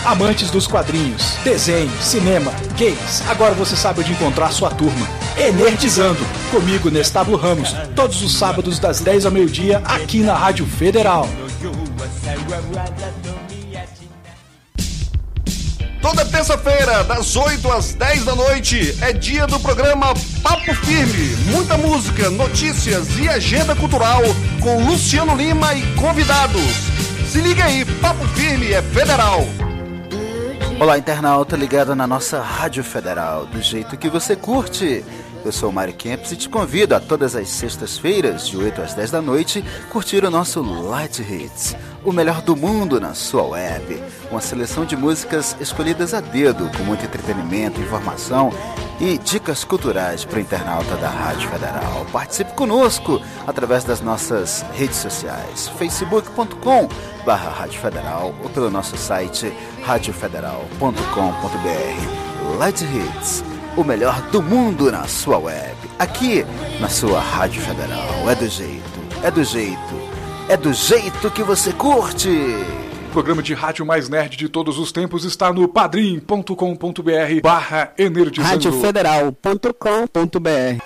Amantes dos quadrinhos, desenho, cinema, games, agora você sabe onde encontrar sua turma. Enerdizando, comigo, Nestábulo Ramos, todos os sábados das 10 ao meio-dia, aqui na Rádio Federal. Toda terça-feira, das 8 às 10 da noite, é dia do programa Papo Firme. Muita música, notícias e agenda cultural com Luciano Lima e convidados. Se liga aí, Papo Firme é federal. Olá, internauta ligado na nossa Rádio Federal, do jeito que você curte. Eu sou o Mário Kempis e te convido a todas as sextas-feiras, de 8 às 10 da noite, curtir o nosso Light Hits, o melhor do mundo na sua web. Uma seleção de músicas escolhidas a dedo, com muito entretenimento, informação e dicas culturais para o internauta da Rádio Federal. Participe conosco através das nossas redes sociais, facebook.com/Rádio Federal ou pelo nosso site radiofederal.com.br. Light Hits, o melhor do mundo na sua web, aqui na sua Rádio Federal. É do jeito que você curte. O programa de rádio mais nerd de todos os tempos está no padrim.com.br/Enerdizando. radiofederal.com.br.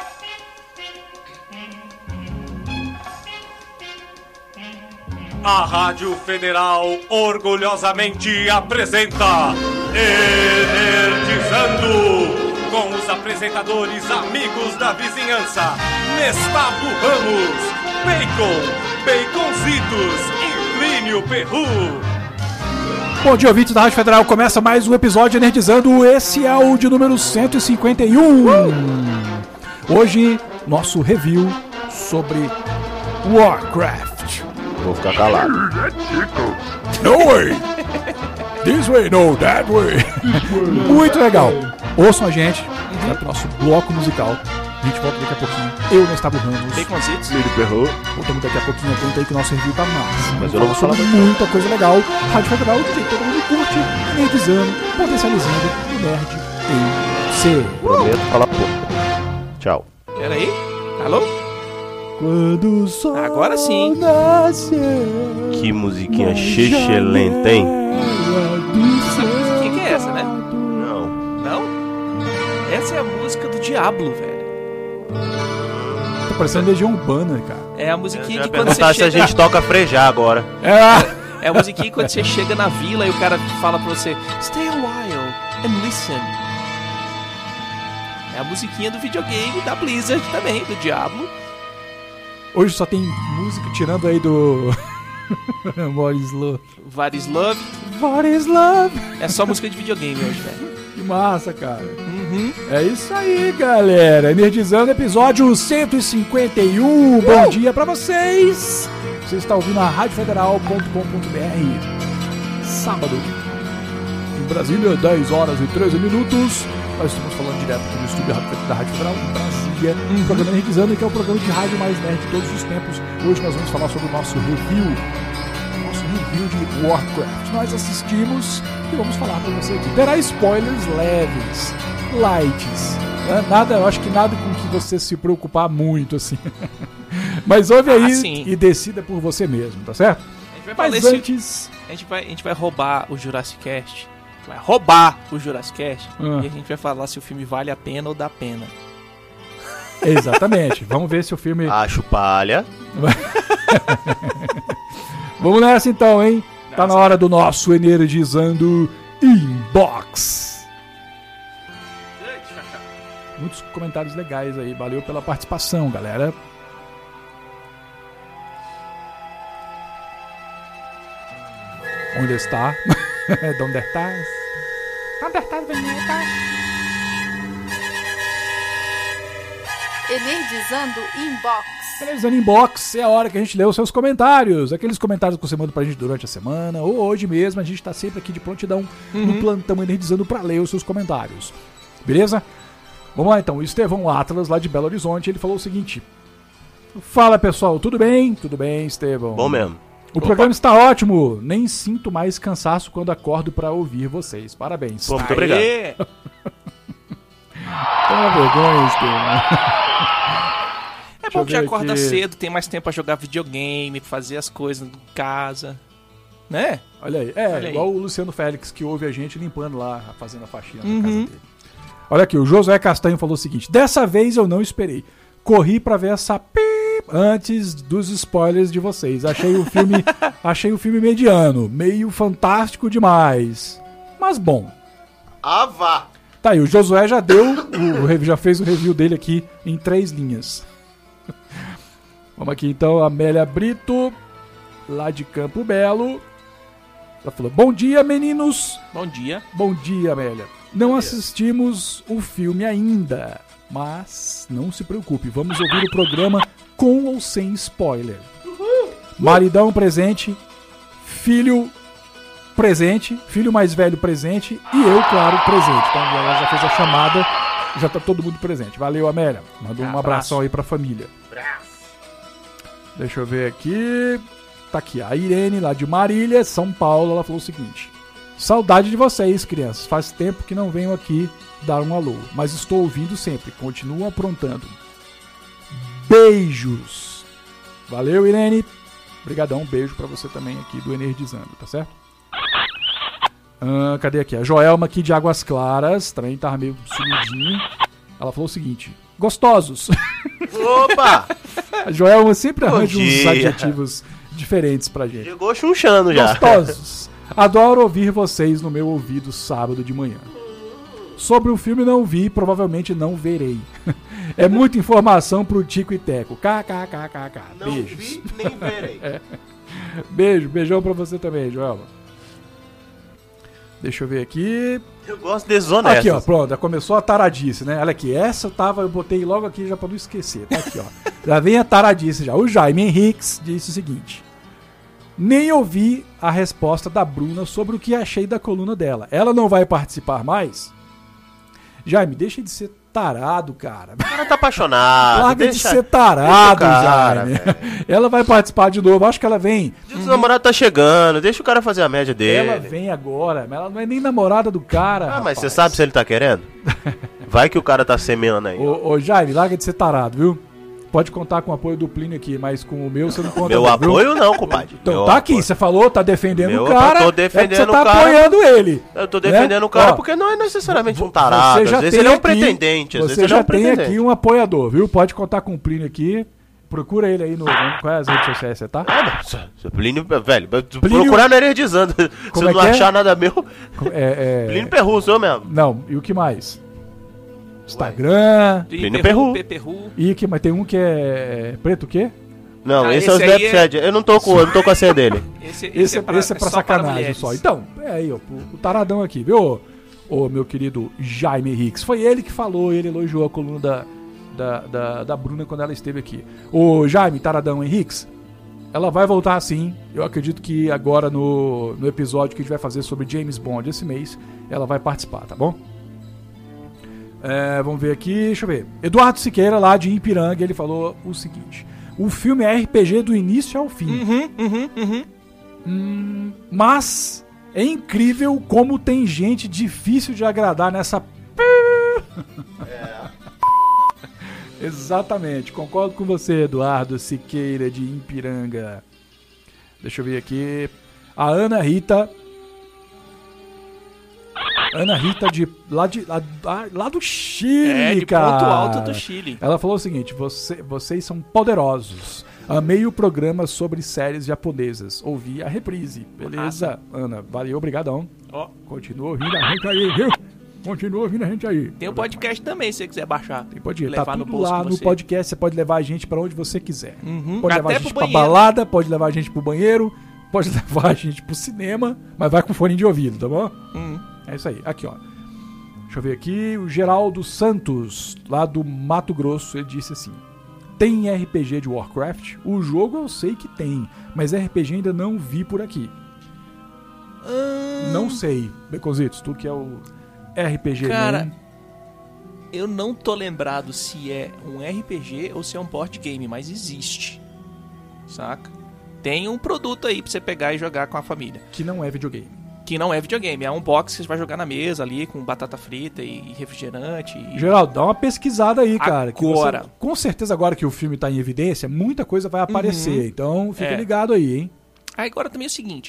A Rádio Federal orgulhosamente apresenta Enerdizando, com os apresentadores amigos da vizinhança, Nestábulo Ramos, Baconzitos e Plínio Perru. Bom dia, ouvintes da Rádio Federal. Começa mais um episódio Enerdizando. Esse é o de número 151. Hoje, nosso review sobre Warcraft. Vou ficar calado. No way! This way, no, that way. Muito legal. Ouçam a gente, vai pro nosso bloco musical. A gente volta daqui a pouquinho. Eu, Nestábulo Ramos. Baconzitos. Plínio Perru. Voltamos daqui a pouquinho. Aguenta aí que o nosso review tá massa. Mas eu não vou falar muito. Muita coisa legal. Rádio Federal, do jeito que todo mundo curte. Nerdizando, potencializando o nerd em C. Prometo falar pouco. Tchau. Peraí. Alô? Quando o sol Agora sim. nascer, Que musiquinha xixelenta, hein? Que é essa, né? Não. Não? Essa é a música do Diablo, velho. Tá parecendo Legião Urbana, cara. É a musiquinha Eu de ia quando você perguntar se a chega... gente toca frejar agora. É a musiquinha quando você chega na vila e o cara fala pra você Stay a while and listen. É a musiquinha do videogame da Blizzard também, do Diablo. Hoje só tem música tirando aí do... What is Love? What is Love? What is Love? É só música de videogame hoje, velho. Que massa, cara. É isso aí, galera. Energizando episódio 151. Bom dia pra vocês. Você está ouvindo a radiofederal.com.br. Sábado, em Brasília, 10 horas e 13 minutos. Nós estamos falando direto aqui no estúdio da Rádio Federal em Brasília. O programa Energizando, que é o programa de rádio mais nerd de todos os tempos. Hoje nós vamos falar sobre o nosso review. Nosso review de Warcraft. Nós assistimos e vamos falar pra você aqui. Terá spoilers leves, lights. Nada, eu acho que nada com que você se preocupar muito, assim. Mas ouve aí e decida por você mesmo, tá certo? Mas antes... A gente vai roubar o Jurassic Cast. Vai roubar o Jurassic Cast e a gente vai falar se o filme vale a pena ou dá pena. Exatamente. Vamos ver se o filme... Acho palha. Vamos nessa então, hein? Tá na hora do nosso Energizando Inbox. Muitos comentários legais aí. Valeu pela participação, galera. Onde está? Onde estás? Onde estás, Benita? Energizando Inbox. Energizando Inbox é a hora que a gente lê os seus comentários. Aqueles comentários que você manda pra gente durante a semana ou hoje mesmo. A gente tá sempre aqui de prontidão no plantão Energizando pra ler os seus comentários. Beleza? Vamos lá então. O Estevão Atlas, lá de Belo Horizonte, ele falou o seguinte: fala pessoal, tudo bem? Tudo bem, Estevão? Bom mesmo. O programa está ótimo. Nem sinto mais cansaço quando acordo para ouvir vocês. Parabéns. Pô, muito obrigado. Toma vergonha, Estevão. É bom que já acorda cedo, tem mais tempo para jogar videogame, fazer as coisas em casa. Né? Olha aí. Olha Igual aí. o Luciano Félix, que ouve a gente limpando lá, fazendo a faxina na casa dele. Olha aqui, o Josué Castanho falou o seguinte: dessa vez eu não esperei. Corri pra ver essa antes dos spoilers de vocês. Achei o filme mediano, meio fantástico demais, mas bom. Ah, vá! Tá aí, o Josué já já fez o review dele aqui em 3 linhas. Vamos aqui então, Amélia Brito, lá de Campo Belo. Ela falou: bom dia, meninos. Bom dia. Bom dia, Amélia. Não assistimos o filme ainda, mas não se preocupe, vamos ouvir o programa com ou sem spoiler. Maridão presente, filho presente, filho mais velho presente e eu, claro, presente. Então ela já fez a chamada, já tá todo mundo presente. Valeu, Amélia. Mandou um abração aí pra família. Deixa eu ver aqui. Tá aqui a Irene, lá de Marília, São Paulo. Ela falou o seguinte: saudade de vocês, crianças. Faz tempo que não venho aqui dar um alô, mas estou ouvindo sempre. Continuam aprontando. Beijos. Valeu, Irene. Obrigadão, um beijo pra você também aqui do Energizando, tá certo? Cadê aqui? A Joelma aqui de Águas Claras, também tava meio sumidinho. Ela falou o seguinte: gostosos. Opa! A Joelma sempre arranja uns dia. adjetivos diferentes pra gente. Chegou chunchando já. Gostosos. Adoro ouvir vocês no meu ouvido sábado de manhã. Sobre o filme não vi, provavelmente não verei. É muita informação pro Tico e Teco. KKKKK. Não Beijos. vi, nem verei. Beijão pra você também, Joelma. Deixa eu ver aqui. Eu gosto desonestos. Aqui, ó, pronto, já começou a taradice, né? Olha aqui, essa eu botei logo aqui já pra não esquecer. Tá aqui, ó. Já vem a taradice já. O Jaime Henriques disse o seguinte: nem ouvi a resposta da Bruna sobre o que achei da coluna dela. Ela não vai participar mais? Jaime, deixa de ser tarado, cara. O cara tá apaixonado. Larga deixa, de ser tarado, deixa o cara, Jaime. velho. Ela vai participar de novo. Acho que ela vem. O dia dos namorados tá chegando, deixa o cara fazer a média dele. Ela vem agora, mas ela não é nem namorada do cara. Ah, mas rapaz. você sabe se ele tá querendo? Vai que o cara tá semeando aí. Ô, Jaime, larga de ser tarado, viu? Pode contar com o apoio do Plínio aqui, mas com o meu você não conta. Meu não, apoio viu? não, compadre. Então Meu tá aqui, apoio. você falou, tá defendendo Meu, o cara. eu tô defendendo você tá o cara. apoiando ele. Eu tô defendendo né? o cara Ó, porque não é necessariamente um tarado. Às vezes tem ele é um aqui- pretendente. Às vezes Você ele é já um tem pretendente. aqui um apoiador, viu? Pode contar com o Plínio aqui. Procura ele aí no. Qual é as redes sociais, você tá? Plínio, velho, Plínio- procurar no Energizando. Se Como é não que é? achar nada meu, É. Plínio Perru, sou eu mesmo. Não, e o que mais? Instagram. Plínio Perru. Perru. E que, mas tem um que é preto o quê? Não, Ah, esse é o esse aí Snapchat. Eu não tô com a senha dele. Esse é pra só sacanagem mulheres. só. Então, é aí, ó, o taradão aqui, viu? Ô, meu querido Jaime Henriques. Foi ele que falou, ele elogiou a coluna da Bruna quando ela esteve aqui. Ô, Jaime, taradão Henriques, ela vai voltar sim. Eu acredito que agora no episódio que a gente vai fazer sobre James Bond esse mês, ela vai participar, tá bom? Vamos ver aqui, deixa eu ver. Eduardo Siqueira, lá de Ipiranga, ele falou o seguinte: o filme é RPG do início ao fim. Mas é incrível como tem gente difícil de agradar nessa. Exatamente, concordo com você, Eduardo Siqueira de Ipiranga. Deixa eu ver aqui. A Ana Rita lá do Chile, De cara. ponto alto do Chile. Ela falou o seguinte: vocês são poderosos. Amei o programa sobre séries japonesas. Ouvi a reprise. Beleza, Ana. Valeu, obrigadão. Ó, Continua ouvindo a gente aí, viu? Continua ouvindo a gente aí. tem um podcast também, se você quiser baixar. Pode ir, levar tá no tudo bolso lá com no você. podcast. Você pode levar a gente pra onde você quiser. Uhum. Pode levar Até a gente pro pra banheiro. balada, pode levar a gente pro banheiro, pode levar a gente pro cinema, mas vai com fone de ouvido, tá bom? Uhum. É isso aí. Aqui, ó. Deixa eu ver aqui. O Geraldo Santos, lá do Mato Grosso, ele disse assim: tem RPG de Warcraft? O jogo eu sei que tem, mas RPG ainda não vi por aqui. Não sei. Beconzitos, tu que é o RPG, Cara, né? eu não tô lembrado se é um RPG ou se é um board game, mas existe. Saca? Tem um produto aí pra você pegar e jogar com a família. Que não é videogame. Que não é videogame, é um box que você vai jogar na mesa ali com batata frita e refrigerante. Geraldo, dá uma pesquisada aí, cara. que Agora. você- com certeza, agora que o filme tá em evidência, muita coisa vai aparecer. Então, fica É. ligado aí, hein? Aí agora também é o seguinte: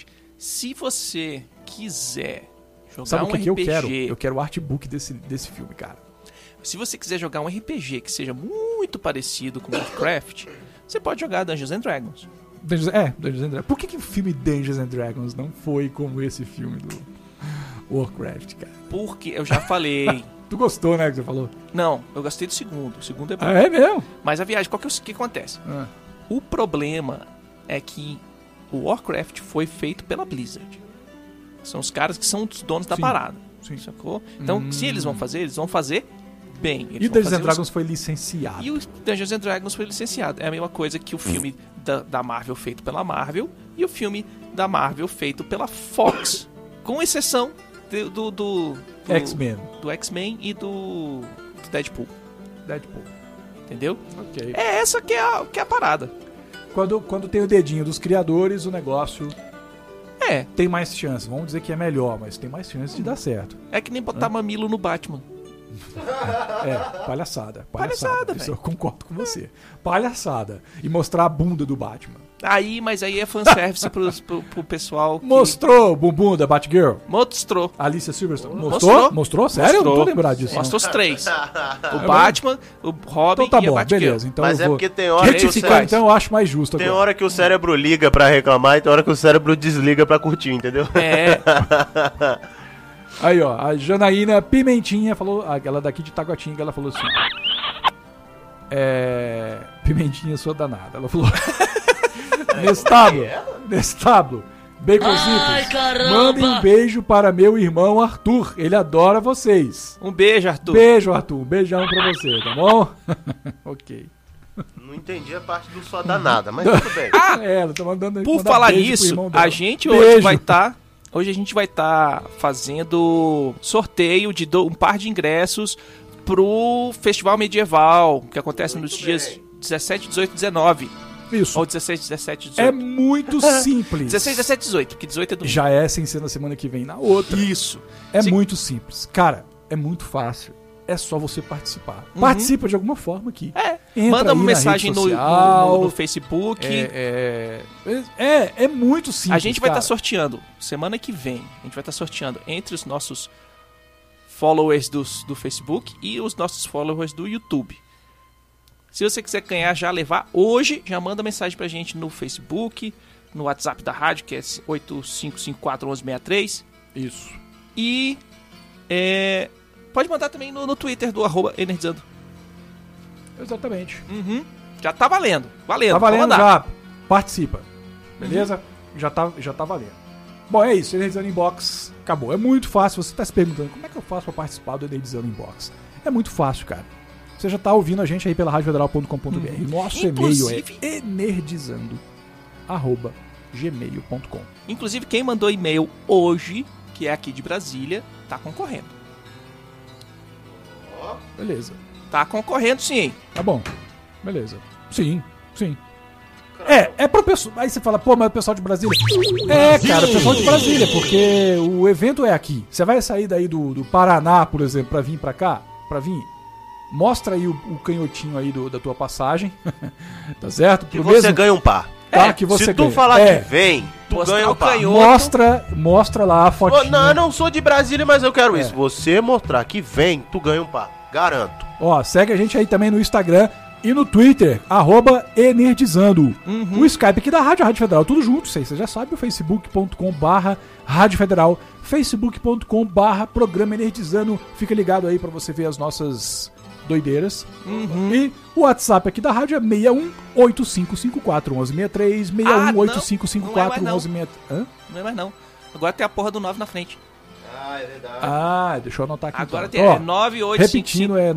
Se você quiser jogar Sabe um o que, RPG... que eu quero? Eu quero o artbook desse filme, cara. Se você quiser jogar um RPG que seja muito parecido com Warcraft, você pode jogar Dungeons and Dragons. Dungeons and Dragons. Por que o filme Dungeons and Dragons não foi como esse filme do Warcraft, cara? Porque eu já falei... Tu gostou, né, que você falou? Não, eu gostei do segundo. O segundo é bom. Ah, é mesmo? Mas a viagem, que acontece? Ah. O problema é que o Warcraft foi feito pela Blizzard. São os caras que são os donos da Sim. parada. Sim. Sacou? Então, se eles vão fazer bem. Eles E o vão Dungeons fazer and Dragons foi licenciado. E o Dungeons and Dragons foi licenciado. É a mesma coisa que o filme da Marvel feito pela Marvel e o filme da Marvel feito pela Fox. Com exceção do X-Men. Do X-Men e do Deadpool. Deadpool. Entendeu? Ok. É essa que é a parada. Quando tem o dedinho dos criadores, o negócio tem mais chance. Vamos dizer que é melhor, mas tem mais chance de dar certo. É que nem botar mamilo no Batman. Palhaçada. Palhaçada, Isso velho. eu concordo com você. Palhaçada. E mostrar a bunda do Batman. Mas aí é fanservice pro pessoal que... Mostrou o bumbum da Batgirl? Mostrou. Alicia Silverstone. Mostrou. Mostrou? Sério? Eu não tô lembrado disso. Mostrou os três. O É Batman, o Robin Então tá e a bom, Batgirl. beleza. Então Mas eu é vou... porque tem hora que o Retificando, cérebro... então eu acho mais justo Tem agora. hora que o cérebro liga pra reclamar e tem hora que o cérebro desliga pra curtir, entendeu? É. Aí, ó, a Janaína Pimentinha falou, ela daqui de Taguatinga, ela falou assim, Pimentinha, sua danada. Ela falou, Nestábulo, Baconzitos, mandem um beijo para meu irmão Arthur, ele adora vocês. Um beijo, Arthur. Beijo, Arthur, um beijão pra você, tá bom? Ok. Não entendi a parte do só danada, mas tudo bem. Ela tá mandando. Por mandar falar beijo pro nisso, irmão dela. a gente Beijo. hoje a gente vai estar fazendo sorteio de um par de ingressos pro Festival Medieval, que acontece nos dias 17, 18 e 19. Isso. Ou 16, 17 e 18. É muito simples. 16, 17 e 18, porque 18 é domingo. Já é sem ser na semana que vem na outra. Isso. É Sim. muito simples. Cara, é muito fácil. É só você participar. Participa de alguma forma aqui. Entra Manda aí uma na mensagem rede no social. Facebook. É muito simples. A gente vai estar cara. sorteando, semana que vem, a gente vai estar sorteando entre os nossos followers do Facebook e os nossos followers do YouTube. Se você quiser ganhar, já levar hoje, já manda mensagem pra gente no Facebook, no WhatsApp da rádio, que é 85541163. Isso. E pode mandar também no Twitter do @energizando. Exatamente. Já tá valendo. Valendo. Tá valendo pode mandar. já. Participa. Beleza? Já tá valendo. Bom, é isso. Energizando Inbox acabou. É muito fácil. Você tá se perguntando como é que eu faço pra participar do Energizando Inbox. É muito fácil, cara. Você já tá ouvindo a gente aí pela radiofederal.com.br. Nosso Inclusive- e-mail é energizando@gmail.com. Inclusive, quem mandou e-mail hoje, que é aqui de Brasília, tá concorrendo. Beleza. Tá concorrendo, sim. Tá bom. Beleza. Sim. É pro pessoal. Aí você fala, pô, mas o pessoal de Brasília. Cara, o pessoal de Brasília, porque o evento é aqui. Você vai sair daí do Paraná, por exemplo, pra vir pra cá? Mostra aí o canhotinho aí da tua passagem. Tá certo? Que você ganha um par. Tá, que você Se tu ganha. falar que vem, tu Mostrar ganha um o par. canhoto. Mostra lá a fotinha. Não, eu não sou de Brasília, mas eu quero isso. Você mostrar que vem, tu ganha um par. Garanto. Ó, segue a gente aí também no Instagram e no Twitter, @Energizando. O Skype aqui da Rádio Federal, tudo junto, você já sabe, o facebook.com/Rádio Federal, facebook.com/Programa Energizando. Fica ligado aí pra você ver as nossas doideiras. E o WhatsApp aqui da rádio é 6185541163, 6185541163. Hã? Não é mais não. Agora tem a porra do 9 na frente. Ah, é verdade. Ah, deixa eu anotar aqui. Agora então. tem Ó, 9855. repetindo, é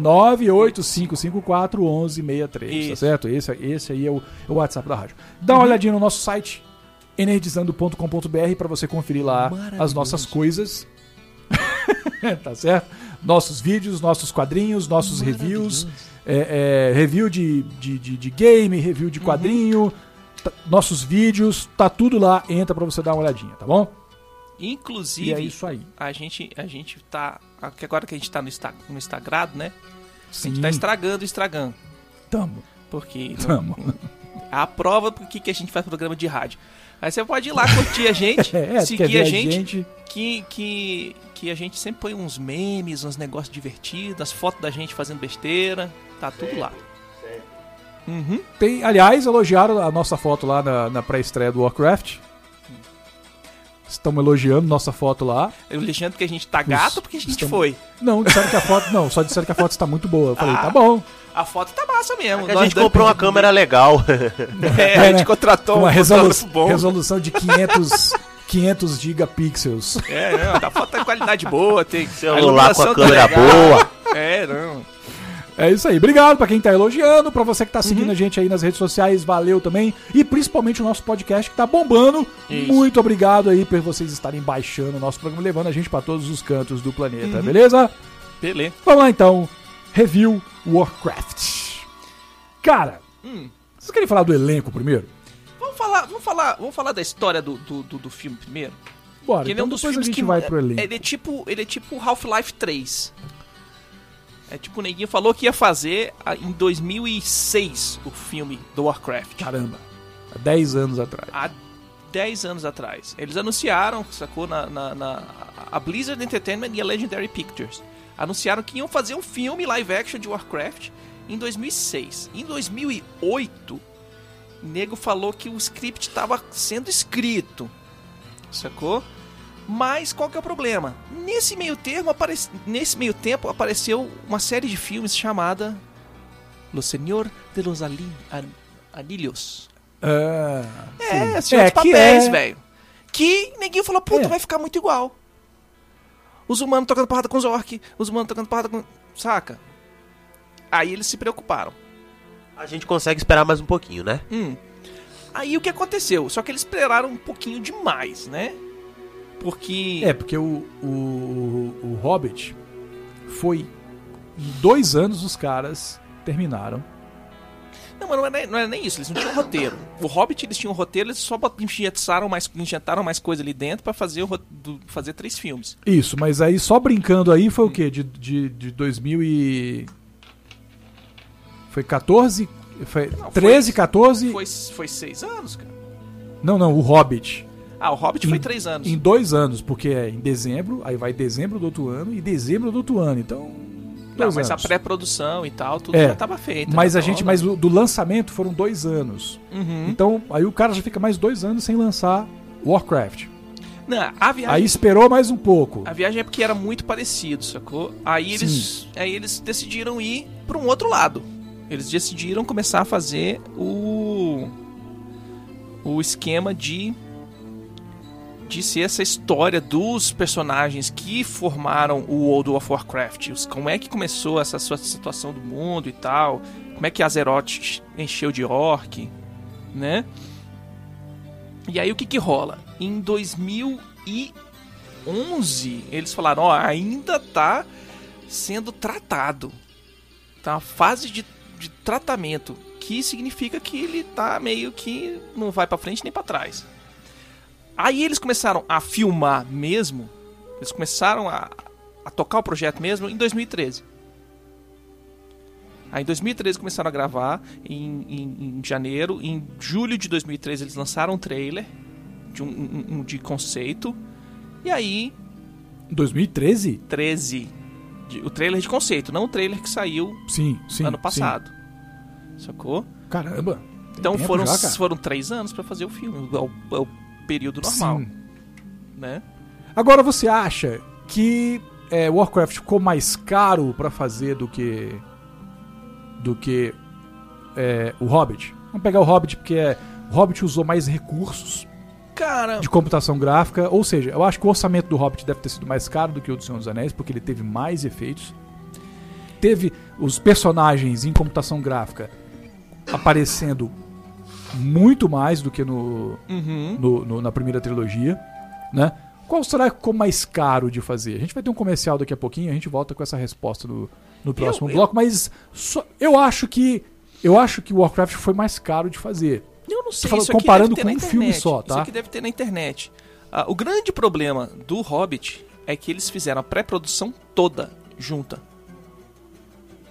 985541163, tá Isso. certo? Esse aí é o WhatsApp da rádio. Dá uma olhadinha no nosso site, energizando.com.br, pra você conferir lá as nossas coisas. Tá certo? Nossos vídeos, nossos quadrinhos, nossos reviews, review de game, review de quadrinho, nossos vídeos, tá tudo lá, entra pra você dar uma olhadinha, tá bom? Inclusive, E é isso aí. a gente tá... Agora que a gente tá no Instagram, né? A Sim, gente tá estragando. tamo. Porque Tamo. A prova por que a gente faz programa de rádio. Aí você pode ir lá curtir a gente, seguir a gente. Que a gente sempre põe uns memes, uns negócios divertidos, as fotos da gente fazendo besteira. Tá tudo lá. Uhum. Tem, aliás, elogiaram a nossa foto lá na pré-estreia do Warcraft. Estão elogiando nossa foto lá. Elogiando que a gente tá gato porque a gente foi. Não, disseram que a foto. Não, só disseram que a foto está muito boa. Eu falei, tá bom. A foto tá massa mesmo. A gente comprou uma câmera legal. A gente contratou uma resolução de 500 gigapixels. A foto tem qualidade boa, tem celular com a câmera boa. Não. É isso aí. Obrigado pra quem tá elogiando, pra você que tá seguindo a gente aí nas redes sociais, valeu também. E principalmente o nosso podcast que tá bombando. Isso. Muito obrigado aí por vocês estarem baixando o nosso programa, levando a gente pra todos os cantos do planeta, beleza? Beleza. Vamos lá então. Review Warcraft. Cara, vocês querem falar do elenco primeiro? Vamos falar da história do filme primeiro? Bora, porque então depois a gente vai pro elenco. Ele é tipo Half-Life 3. É tipo, o neguinho falou que ia fazer em 2006 o filme do Warcraft. Caramba, há 10 anos atrás. Há 10 anos atrás. Eles anunciaram, sacou, a Blizzard Entertainment e a Legendary Pictures. Anunciaram que iam fazer um filme live action de Warcraft em 2006. Em 2008, o nego falou que o script estava sendo escrito, sacou? Mas qual que é o problema? Nesse meio tempo apareceu uma série de filmes chamada Lo Senhor de los Anillos. Senhor dos Papéis, velho. Que ninguém falou, puta, vai ficar muito igual. Os humanos tocando porrada com os orcs, os humanos tocando porrada com... Saca? Aí eles se preocuparam. A gente consegue esperar mais um pouquinho, né? Aí o que aconteceu? Só que eles esperaram um pouquinho demais, né? Porque o Hobbit foi... Em 2 anos os caras terminaram. Não, mas não era nem isso, eles não tinham roteiro. O Hobbit, eles tinham roteiro, eles só injetaram mais coisa ali dentro pra fazer 3 filmes. Isso, mas aí só brincando aí foi o quê? De 2000 e... Foi 14? Foi 13, 14? Foi 6 anos, cara. Não, o Hobbit. O Hobbit foi 3 anos. Em 2 anos, porque é em dezembro, aí vai dezembro do outro ano e dezembro do outro ano, então... Não, mas a pré-produção e tal, tudo já estava feito. Mas mas do lançamento foram 2 anos. Então, aí o cara já fica mais 2 anos sem lançar Warcraft. Não, a viagem... Aí esperou mais um pouco. A viagem é porque era muito parecido, sacou? Aí eles decidiram ir para um outro lado. Eles decidiram começar a fazer o esquema de ser essa história dos personagens que formaram o World of Warcraft. Como é que começou essa sua situação do mundo e tal. Como é que Azeroth encheu de orc, né? E aí o que rola? Em 2011, eles falaram, ainda tá sendo tratado. Tá uma fase de tratamento, que significa que ele tá meio que não vai pra frente nem pra trás. Aí eles começaram a filmar mesmo, eles começaram a tocar o projeto mesmo em 2013. Aí em 2013 começaram a gravar, em janeiro, em julho de 2013 eles lançaram um trailer de conceito, e aí... 2013? 13. O trailer de conceito, não o trailer que saiu ano passado. Sacou? Caramba! Então foram 3 anos pra fazer o filme, é o período normal. Sim. Né? Agora você acha que Warcraft ficou mais caro pra fazer do que o Hobbit? Vamos pegar o Hobbit porque o Hobbit usou mais recursos de computação gráfica, ou seja, eu acho que o orçamento do Hobbit deve ter sido mais caro do que o do Senhor dos Anéis, porque ele teve mais efeitos. Teve os personagens em computação gráfica aparecendo muito mais do que na primeira trilogia, né? Qual será que ficou mais caro de fazer? A gente vai ter um comercial daqui a pouquinho, a gente volta com essa resposta no próximo bloco, mas eu acho que o Warcraft foi mais caro de fazer. Eu não sei, isso comparando com um filme só, tá? Isso aqui deve ter na internet. O grande problema do Hobbit é que eles fizeram a pré-produção toda junta.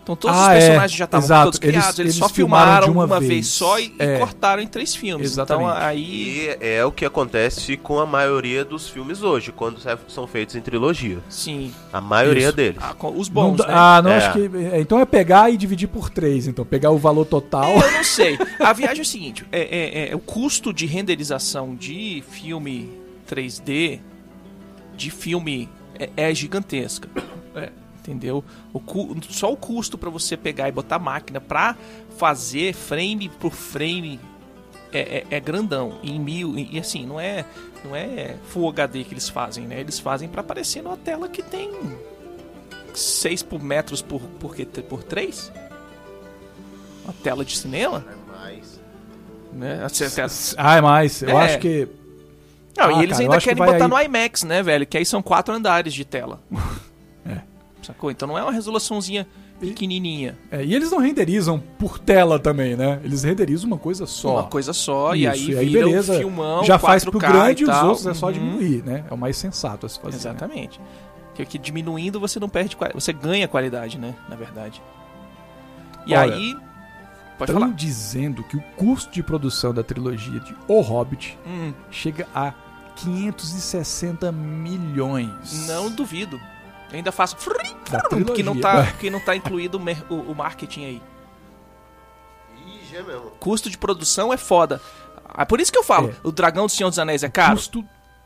Então todos os personagens já estavam exato. todos criados, eles só filmaram filmaram de uma vez só e É. cortaram em 3 filmes. Exatamente. Então aí... E é o que acontece com a maioria dos filmes hoje, quando são feitos em trilogia. Sim. A maioria Isso. deles. Os bons, né? Não É. acho que... Então é pegar e dividir por 3, então. Pegar o valor total. Eu não sei. A viagem é o seguinte, o custo de renderização de filme 3D, de filme, é gigantesca. Entendeu? Só o custo pra você pegar e botar máquina pra fazer frame por frame é grandão. Em 1000, e assim, não é Full HD que eles fazem, né? Eles fazem pra aparecer numa tela que tem 6 metros por 3. Uma tela de cinema. Né? É mais. Eu acho que... Não, e eles cara, eu ainda acho que querem vai botar aí- no IMAX, né, velho? Que aí são 4 andares de tela. Sacou? Então não é uma resoluçãozinha pequenininha. E eles não renderizam por tela também, né? Eles renderizam uma coisa só. Uma coisa só, e Isso, aí vira beleza. um filmão, Já faz pro 4K grande e os tal. outros é só diminuir, né? É o mais sensato a se fazer. né? Exatamente. Que diminuindo você não perde você ganha qualidade, né? Na verdade. E Olha, aí... Pode Estão falar. dizendo que o custo de produção da trilogia de O Hobbit chega a 560 milhões. Não duvido. Eu ainda faço... Da trilogia. Que não tá incluído o marketing aí. Ih, já mesmo. Custo de produção é foda. Por isso que eu falo, o Dragão do Senhor dos Anéis é caro. Custo...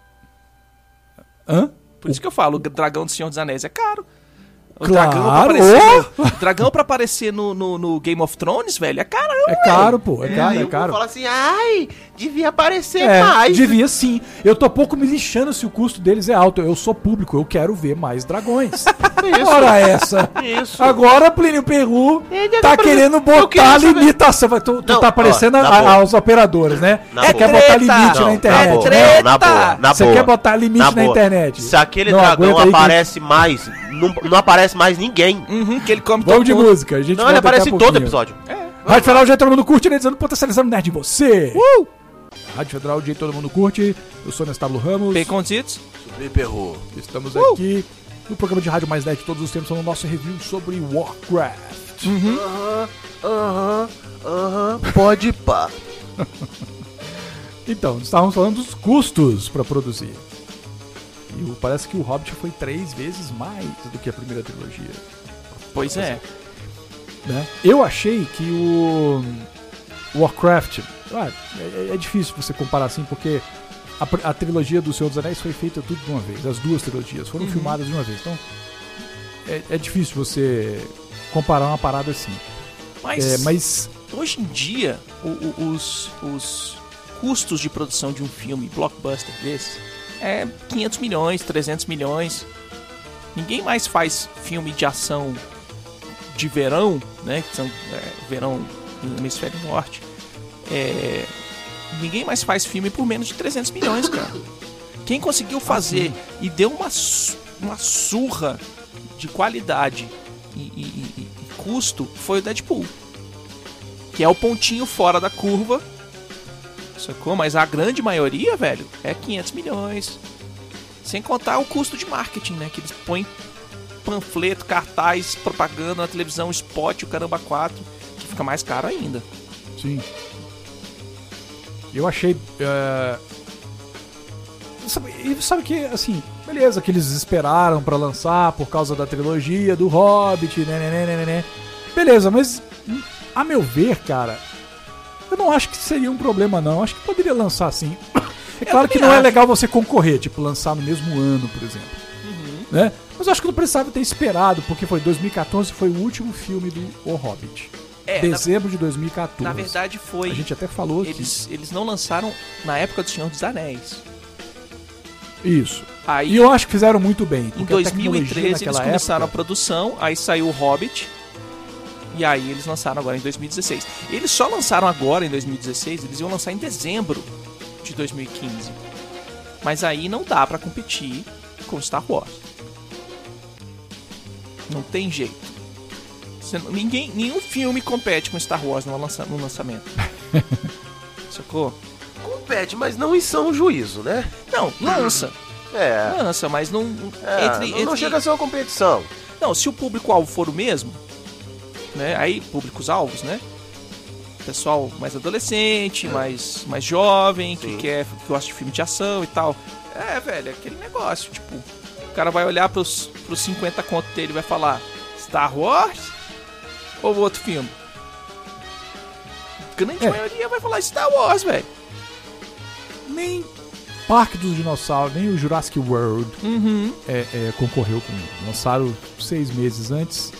Hã? Por isso que eu falo, o Dragão do Senhor dos Anéis é caro. O Claro! dragão pra aparecer no Game of Thrones, velho, é caramba. É caro, pô. É caro, Aí é eu caro. vou falar assim, ai, devia aparecer mais. Devia sim. Eu tô pouco me lixando se o custo deles é alto. Eu sou público, eu quero ver mais dragões. Isso. Ora essa. Isso. Agora Plínio Perru Ele tá apareceu- querendo Eu botar queria saber- limitação. Tu Não, tá aparecendo ó, na boa. aos operadores, né? Na Você boa. quer botar Treta. limite Não, na internet. na boa, né? não, na boa, na Você boa. quer botar limite na boa. internet. Se aquele Não, dragão aguenta aí que- aparece mais, não aparece mais ninguém. Que ele come Vamos de todo mundo. música. A gente Não, volta ele aparece daqui em a todo pouquinho. episódio. Rádio Federal, já todo mundo curte, analisando, potencializando nerd em você. Rádio Federal, o dia todo mundo curte. Eu sou Nestábulo Ramos. Baconzitos. Me perrou. Estamos aqui no programa de rádio mais nerd de todos os tempos, no nosso review sobre Warcraft. Pode pá. Então, estávamos falando dos custos para produzir. E parece que o Hobbit foi 3 vezes mais do que a primeira trilogia. Pois é. Né? Eu achei que o Warcraft... é difícil você comparar assim, porque a trilogia do Senhor dos Anéis foi feita tudo de uma vez. As 2 trilogias foram filmadas de uma vez. Então, é difícil você comparar uma parada assim. Mas Hoje em dia, os custos de produção de um filme blockbuster desse é 500 milhões, 300 milhões. Ninguém mais faz filme de ação de verão, né? Que são verão no hemisfério norte. Ninguém mais faz filme por menos de 300 milhões, cara. Quem conseguiu fazer e deu uma surra de qualidade e custo foi o Deadpool. Que é o pontinho fora da curva, sacou? Mas a grande maioria, velho, é 500 milhões. Sem contar o custo de marketing, né? Que eles põem panfleto, cartaz, propaganda na televisão, spot, o caramba 4, que fica mais caro ainda. sim. Eu achei... Sabe que, assim, beleza, que eles esperaram pra lançar por causa da trilogia do Hobbit, né. Beleza, mas a meu ver, cara, eu não acho que seria um problema, não. Eu acho que poderia lançar assim. É claro que não é legal você concorrer, tipo, lançar no mesmo ano, por exemplo. Né? Mas eu acho que não precisava ter esperado, porque foi 2014, foi o último filme do O Hobbit. Dezembro de 2014. Na verdade foi... A gente até falou Eles não lançaram na época do Senhor dos Anéis. Isso. Aí, E eu acho que fizeram muito bem. em Porque a tecnologia 2013 eles naquela começaram a época, produção, aí saiu o Hobbit, e aí eles lançaram agora em 2016. Eles só lançaram agora em 2016, eles iam lançar em dezembro de 2015. Mas aí não dá pra competir com Star Wars. Não tem jeito. Nenhum filme compete com Star Wars no lançamento. Sacou? Compete, mas não em São Juízo, né? Não, lança. É. Lança, mas não... Não chega a ser uma competição. Não, se o público-alvo for o mesmo, né? Aí, públicos-alvos, né? Pessoal mais adolescente, mais jovem, que gosta de filme de ação e tal. Velho, é aquele negócio, tipo, o cara vai olhar pros 50 contos dele e vai falar Star Wars ou outro filme? A grande maioria vai falar Star Wars, velho. Nem Parque dos Dinossauros, nem o Jurassic World concorreu com. Lançaram 6 meses antes.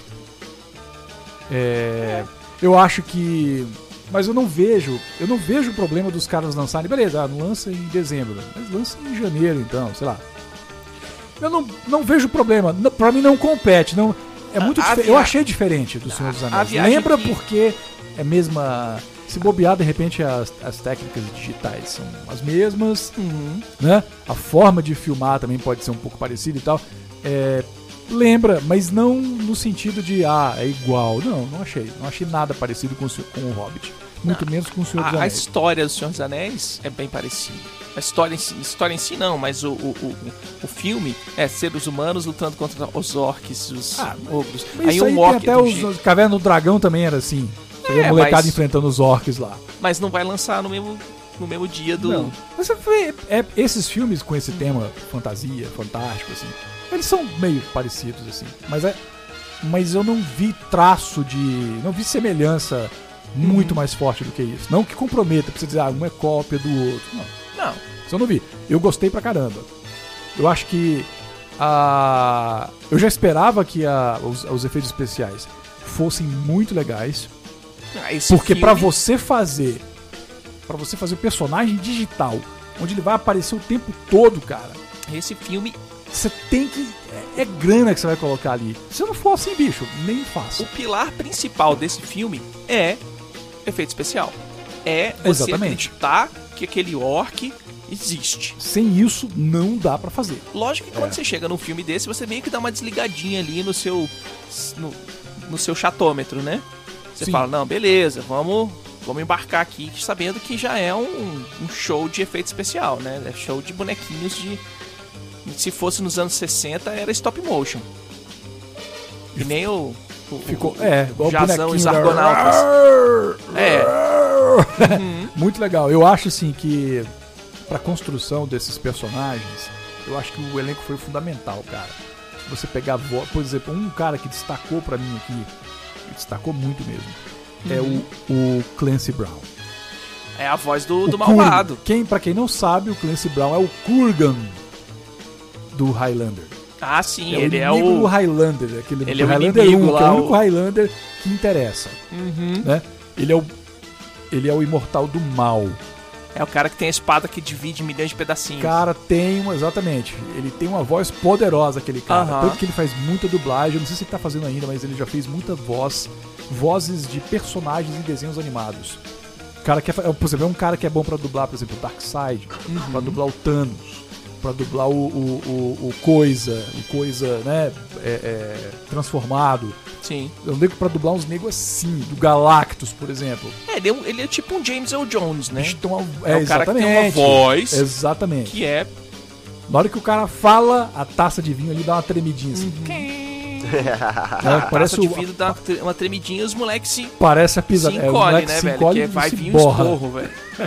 Eu acho que. Mas eu não vejo o problema dos caras lançarem. Beleza, não lança em dezembro, mas lança em janeiro, então, sei lá. Eu não vejo problema. Pra mim não compete. Não, é muito eu achei diferente do Senhor dos Anéis. Lembra porque é mesma. Se bobear, de repente as técnicas digitais são as mesmas, né? A forma de filmar também pode ser um pouco parecida e tal. Lembra, mas não no sentido de é igual. Não achei. Não achei nada parecido com o Hobbit. Muito menos com o Senhor dos Anéis. A história do Senhor dos Anéis é bem parecida. A história em si não, mas o filme é seres humanos lutando contra os orcs, os ogros. Aí um orc tem até os Caverna do Dragão também era assim. Você vê a molecada enfrentando os orcs lá. Mas não vai lançar no mesmo dia do... Não. Mas você vê, esses filmes com esse tema fantasia, fantástico, assim, eles são meio parecidos, assim. Mas eu não vi traço de... Não vi semelhança muito mais forte do que isso. Não que comprometa pra você dizer, um é cópia do outro. Não. Isso eu não vi. Eu gostei pra caramba. Eu acho que eu já esperava que os efeitos especiais fossem muito legais. Porque pra você fazer o personagem digital, onde ele vai aparecer o tempo todo, cara, esse filme você tem que... É grana que você vai colocar ali. Se não for assim, bicho, nem faça. O pilar principal desse filme é efeito especial. É você acreditar que aquele orc existe. Sem isso, não dá pra fazer. Lógico que quando você chega num filme desse, você meio que dá uma desligadinha ali no seu chatômetro, né? Você fala, não, beleza, vamos embarcar aqui, sabendo que já é um show de efeito especial, né? É show de bonequinhos de... Se fosse nos anos 60, era stop motion. E nem ficou igual Jazão o e os Argonautas. Muito legal. Eu acho, assim, que pra construção desses personagens, eu acho que o elenco foi fundamental, cara. Se você pegar, por exemplo, um cara que destacou pra mim aqui, destacou muito mesmo, é o Clancy Brown. É a voz do malvado. Pra quem não sabe, o Clancy Brown é o Kurgan do Highlander. Ah, sim, ele é o inimigo do Highlander. Ele é o Highlander inimigo 1, lá, que é o único Highlander que interessa. Né? Ele é o imortal do mal. É o cara que tem a espada que divide milhões de pedacinhos. Cara, exatamente. Ele tem uma voz poderosa, aquele cara. Tanto que ele faz muita dublagem. Eu não sei se ele tá fazendo ainda, mas ele já fez muita vozes de personagens em desenhos animados. O cara por exemplo, é um cara que é bom pra dublar, por exemplo, o Darkseid, pra dublar o Thanos, pra dublar o Coisa, né, transformado. Sim. Eu nego pra dublar uns negros assim, do Galactus, por exemplo. Ele é tipo um James Earl Jones, né? É um cara que tem uma voz. Exatamente. Que é... Na hora que o cara fala, a taça de vinho ali dá uma tremidinha assim. Parece o vidro dá uma tremidinha e os moleques se... Parece a pisada. Se encolhe, né, velho? Que vai vir um esporro, velho.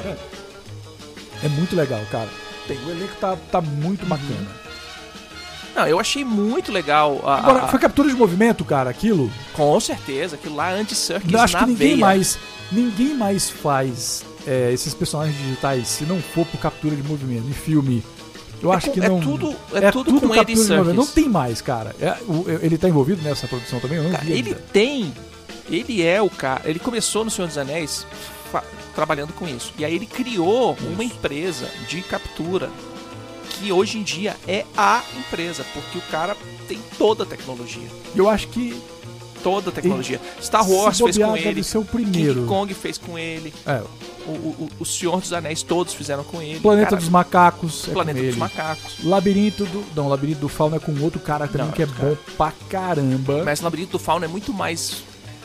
É muito legal, cara. O elenco tá muito bacana. Não, eu achei muito legal. Agora, foi captura de movimento, cara, aquilo? Com certeza, aquilo lá é anti-circus na acho que ninguém veia. Ninguém mais faz esses personagens digitais se não for por captura de movimento. Em filme, eu acho que não... É tudo com Andy Serkis. Não tem mais, cara. Ele tá envolvido nessa produção também? Eu não vi ainda. Ele é o cara... Ele começou no Senhor dos Anéis trabalhando com isso. E aí ele criou uma empresa de captura que hoje em dia é a empresa, porque o cara tem toda a tecnologia. Eu acho que... Toda a tecnologia. Star Wars fez com ele. Deve ser o primeiro. King Kong fez com ele. O Senhor dos Anéis todos fizeram com ele. Planeta dos Macacos. Planeta dos Macacos. Labirinto do Fauno é com outro cara também que é bom pra caramba. Mas o Labirinto do Fauno é muito mais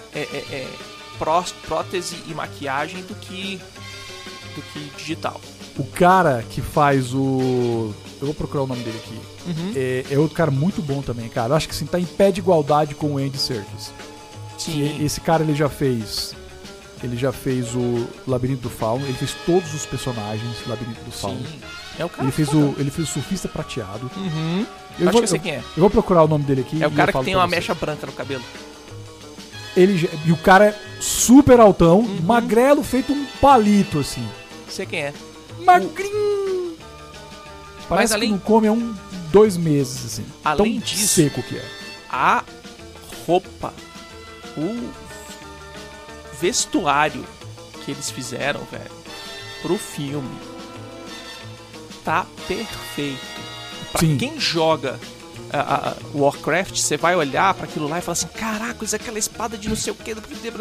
prótese e maquiagem do que digital. O cara que faz o... Eu vou procurar o nome dele aqui. É outro cara muito bom também, cara. Eu acho que assim, tá em pé de igualdade com o Andy Serkis. Sim. Esse cara, ele já fez o Labirinto do Fauno, ele fez todos os personagens do Labirinto do Fauno. Sim. É o cara Ele fez o Surfista Prateado. Uhum. Eu Acho que eu sei quem é. Eu vou procurar o nome dele aqui. É o e cara eu falo que tem pra uma você. mecha branca no cabelo. E o cara é super altão, magrelo, feito um palito, assim. Sei quem é. Magrinho! Parece além- que não come há 2 meses, assim. Além Tão disso- seco que é. A roupa, o vestuário que eles fizeram, velho, pro filme, tá perfeito. Pra Sim. quem joga Warcraft, você vai olhar pra aquilo lá e falar assim, caraca, isso é aquela espada de não sei o que.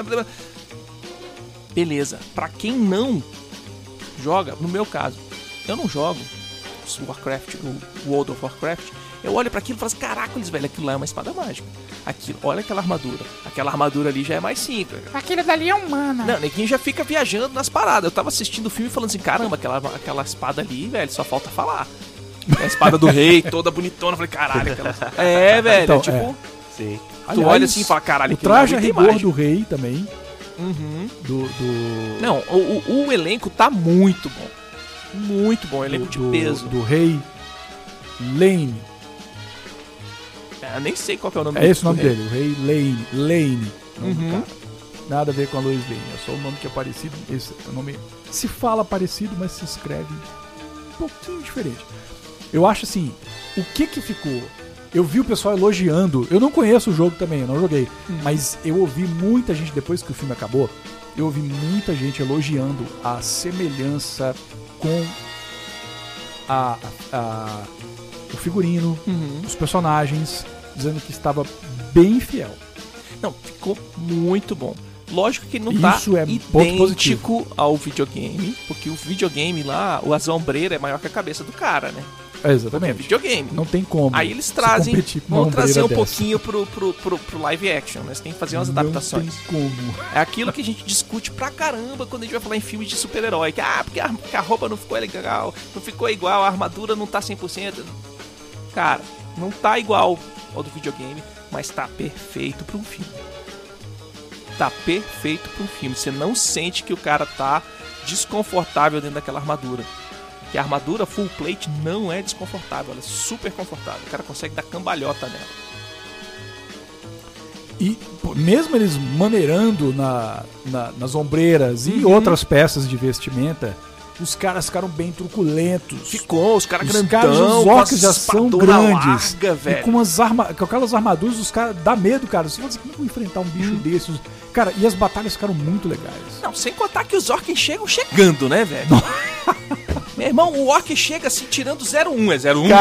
Beleza. Pra quem não joga, no meu caso, eu não jogo Warcraft, o World of Warcraft, eu olho pra aquilo e falo assim, caraca, velho, aquilo lá é uma espada mágica. Aquilo, olha aquela armadura. Aquela armadura ali já é mais simples. Aquele dali é humana. Não, neguinho já fica viajando nas paradas. Eu tava assistindo o filme e falando assim, caramba, aquela espada ali, velho, só falta falar. A espada do rei, toda bonitona. Eu falei, caralho, aquela... É, velho, Então, tipo... Sim. Tu Aliás, olha assim e fala, caralho, o aquilo lá é traje a muito rigor mágico. do rei também. Uhum. Do Não, o elenco tá muito bom. Muito bom, elenco de peso. Do rei Lane. Eu nem sei qual que é o nome É esse o do nome rei. dele, o rei Lane. Lane. Nome do Uhum. cara. Nada a ver com a Lois Lane. É só um nome que é parecido. Esse é o nome se fala parecido, mas se escreve um pouquinho diferente. Eu acho assim, o que ficou? Eu vi o pessoal elogiando. Eu não conheço o jogo também, eu não joguei. Mas eu ouvi muita gente, depois que o filme acabou, eu ouvi muita gente elogiando a semelhança com o figurino, os personagens, dizendo que estava bem fiel. Não, ficou muito bom. Lógico que não Isso tá é ponto idêntico ao videogame, porque o videogame lá, a ombreira é maior que a cabeça do cara, né? É, É exatamente. videogame. Não tem como. Aí eles se trazem, competir com uma vão trazer um ombreira dessa. pouquinho pro live action, né? Você tem que fazer umas adaptações. Não tem como. É aquilo que a gente discute pra caramba quando a gente vai falar em filmes de super-herói. Que, porque a roupa não ficou legal, não ficou igual, a armadura não tá 100%. Cara, não tá igual ao do videogame, mas tá perfeito pra um filme. Tá perfeito pra um filme. Você não sente que o cara tá desconfortável dentro daquela armadura. Que a armadura full plate não é desconfortável, ela é super confortável. O cara consegue dar cambalhota nela. E pô, mesmo eles maneirando nas ombreiras e outras peças de vestimenta, os caras ficaram bem truculentos. Ficou, os caras Os grandão, caras, os com orcs as já são espadonas grandes. larga, E velho. com aquelas armaduras, os caras dá medo, cara. Você fala assim, como eu vou enfrentar um bicho desses? Cara, e as batalhas ficaram muito legais. Não, sem contar que os orcs chegam chegando, né, velho? Meu irmão, o orc chega assim, tirando 0-1. É 0-1.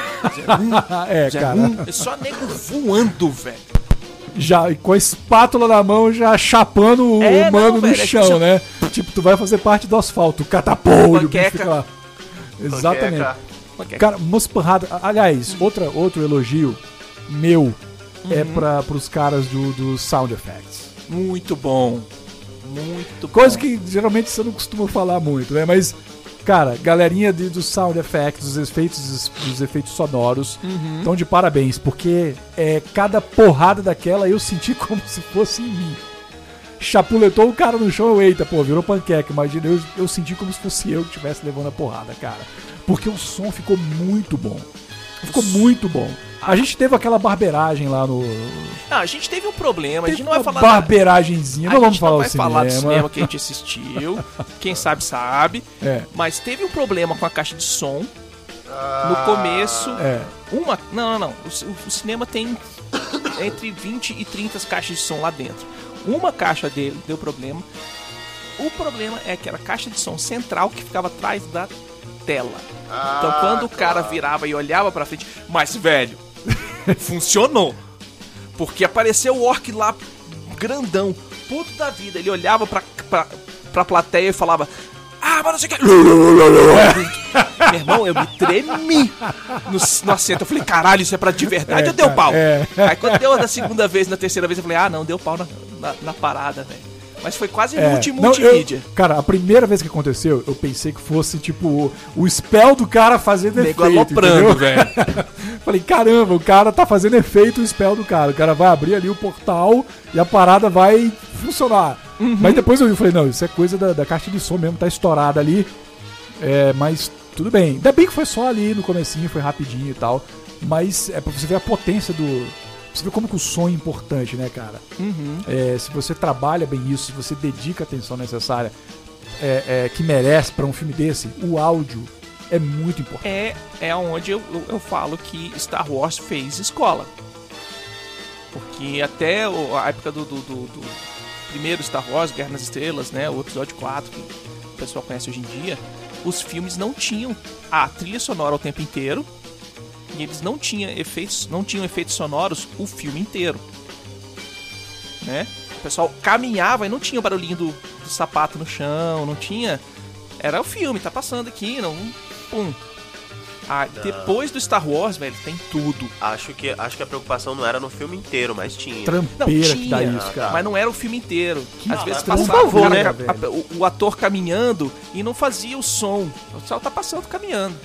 É, 0-1. cara. É só nego voando, velho. Já com a espátula na mão, já chapando o É, humano não, no velho, é chão, tipo, né? Tipo, tu vai fazer parte do asfalto, catapulho, o bicho Panqueca. fica lá. Exatamente. Panqueca. Cara, umas porradas. Aliás, outro elogio meu é pros caras do Sound Effects. Muito bom. Muito Coisa bom. que geralmente você não costuma falar muito, né? Mas, cara, galerinha do Sound Effects, os efeitos sonoros, estão de parabéns, porque cada porrada daquela eu senti como se fosse em mim. Chapuletou o cara no chão, eita, pô, virou panqueca. Imagina, eu senti como se fosse eu que estivesse levando a porrada, cara. Porque o som ficou muito bom. Ficou muito bom. A gente teve aquela barbeiragem lá no... Não, a gente teve um problema, a gente Teve não vai uma falar barberagenzinha, não vamos falar vai o falar do cinema. cinema que a gente assistiu. Quem sabe, sabe. É. Mas teve um problema com a caixa de som. No começo. É. Não. O cinema tem entre 20 e 30 caixas de som lá dentro. Uma caixa dele deu problema. O problema é aquela caixa de som central que ficava atrás da tela. Então quando o cara virava e olhava pra frente. Mas, velho, funcionou. Porque apareceu o orc lá, grandão, puto da vida. Ele olhava pra plateia e falava: ah, mas não sei o que. Meu irmão, eu me tremi no assento. Eu falei: caralho, isso é pra de verdade ou deu pau? Aí quando deu da segunda vez, na terceira vez, eu falei: ah, não, deu pau na parada, velho. Mas foi quase multimídia. Cara, a primeira vez que aconteceu, eu pensei que fosse, tipo, o spell do cara fazendo efeito. Aloprando, velho. Falei, caramba, o cara tá fazendo efeito o spell do cara. O cara vai abrir ali o portal e a parada vai funcionar. Mas depois eu falei, não, isso é coisa da caixa de som mesmo, tá estourada ali. Mas tudo bem. Ainda bem que foi só ali no comecinho, foi rapidinho e tal. Mas é pra você ver a potência do... Você vê como que o som é importante, né, cara? Se você trabalha bem isso, se você dedica a atenção necessária que merece pra um filme desse, o áudio é muito importante. É onde eu falo que Star Wars fez escola. Porque até a época do primeiro Star Wars, Guerra nas Estrelas, né, o episódio 4, que o pessoal conhece hoje em dia, os filmes não tinham a trilha sonora o tempo inteiro. E eles não tinham efeitos sonoros o filme inteiro, né? O pessoal caminhava e não tinha o barulhinho do sapato no chão, não tinha... Era o filme, tá passando aqui, não... Pum. Depois do Star Wars, velho, tem tudo. Acho que a preocupação não era no filme inteiro, mas tinha. Trampeira que dá isso, cara. Mas não era o filme inteiro. Às vezes por passava favor, né? o ator caminhando e não fazia o som. O pessoal tá passando caminhando.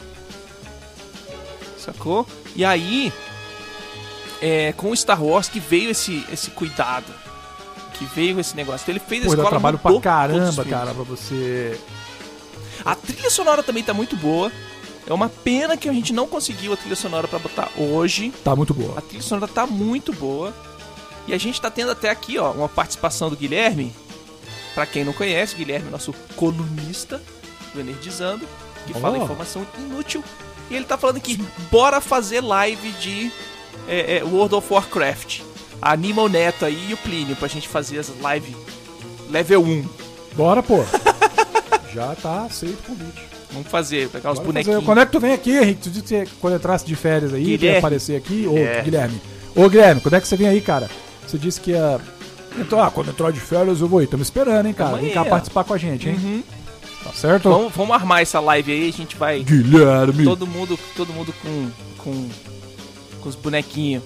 Sacou? E aí, com o Star Wars que veio esse cuidado, que veio esse negócio. Então ele fez a escola, dá trabalho pra mudou caramba, cara, pra você... A trilha sonora também tá muito boa. É uma pena que a gente não conseguiu a trilha sonora pra botar hoje. Tá muito boa. A trilha sonora tá muito boa. E a gente tá tendo até aqui, ó, uma participação do Guilherme. Pra quem não conhece, o Guilherme é nosso colunista do Energizando, que fala informação inútil. E ele tá falando aqui, bora fazer live de World of Warcraft. Anima o Neto aí e o Plínio pra gente fazer as lives level 1. Bora, pô. Já tá aceito o convite. Vamos fazer, pegar os Bora bonequinhos. Fazer. Quando é que tu vem aqui, Henrique? Tu disse que quando entrasse de férias aí, Guilherme. ia aparecer aqui. Guilherme. Ô, Guilherme, quando é que você vem aí, cara? Você disse que ia... Então, quando entrar de férias eu vou ir. Tamo esperando, hein, cara. Vem cá participar com a gente, hein? Tá certo? Vamos armar essa live aí, a gente vai... Guilherme! Todo mundo com os bonequinhos.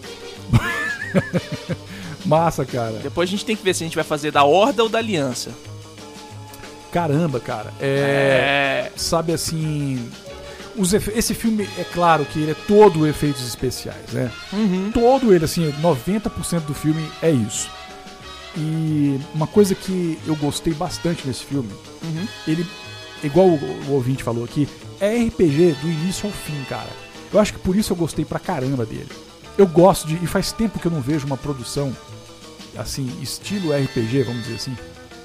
Massa, cara. Depois a gente tem que ver se a gente vai fazer da Horda ou da Aliança. Caramba, cara. Sabe assim... Esse filme, é claro que ele é todo efeitos especiais, né? Todo ele, assim, 90% do filme é isso. E uma coisa que eu gostei bastante nesse filme, ele, igual o ouvinte falou aqui, é RPG do início ao fim, cara. Eu acho que por isso eu gostei pra caramba dele. Eu gosto e faz tempo que eu não vejo uma produção, assim, estilo RPG, vamos dizer assim,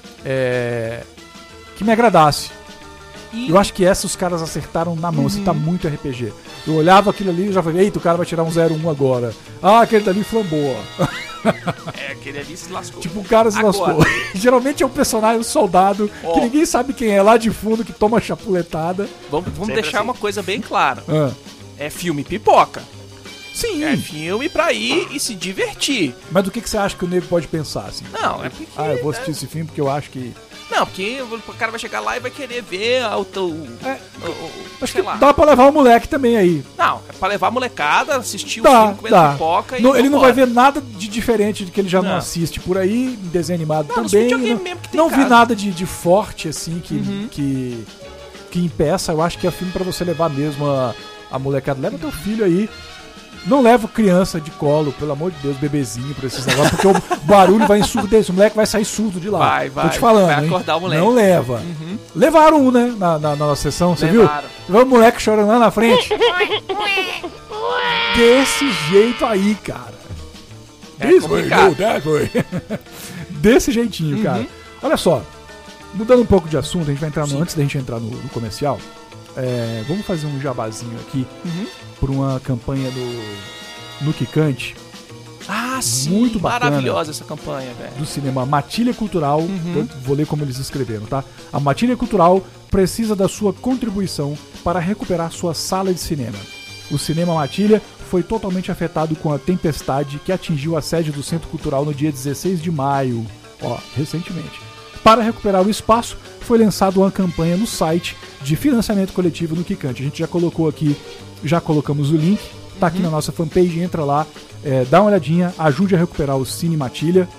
que me agradasse. Eu acho que essa os caras acertaram na mão, assim, tá muito RPG. Eu olhava aquilo ali e já falei, eita, o cara vai tirar um 0-1 agora. Aquele dali flambou, ó. Aquele ali se lascou. Tipo, o cara se lascou. Geralmente é um personagem, um soldado, que ninguém sabe quem é, lá de fundo, que toma chapuletada. Vamos deixar assim. uma coisa bem clara. É filme pipoca. Sim. É filme pra ir e se divertir. Mas do que você acha que o nego pode pensar, assim? Não, é porque... eu vou assistir esse filme porque eu acho que... Não, porque o cara vai chegar lá e vai querer ver acho que dá pra levar o moleque também aí. Não, é pra levar a molecada, assistir o filme, comer pipoca e... Ele não vai ver nada de diferente do que ele já não assiste por aí, em desenho animado também. Mesmo que tem não vi nada de forte, assim, que impeça. Eu acho que é filme pra você levar mesmo a molecada. Leva teu filho aí. Não leva criança de colo, pelo amor de Deus, bebezinho pra esses negócios, porque o barulho vai ensurdecer, o moleque vai sair surdo de lá. Vai. Tô te falando, vai acordar o moleque. Não leva. Levaram um, né, na nossa sessão, você viu? Levaram o moleque chorando lá na frente. Desse jeito aí, cara. Desse jeitinho, cara. Olha só, mudando um pouco de assunto, a gente vai entrar antes da gente entrar no comercial. Vamos fazer um jabazinho aqui por uma campanha no Quicante. Sim, muito bacana, maravilhosa essa campanha, velho. Do cinema Matilha Cultural. Eu vou ler como eles escreveram, tá? A Matilha Cultural precisa da sua contribuição para recuperar sua sala de cinema. O cinema Matilha foi totalmente afetado com a tempestade que atingiu a sede do Centro Cultural no dia 16 de maio, recentemente. Para recuperar o espaço, foi lançada uma campanha no site de financiamento coletivo no Quicante. A gente já colocou aqui, já colocamos o link, tá aqui na nossa fanpage, entra lá, dá uma olhadinha, ajude a recuperar o Cine Matilha.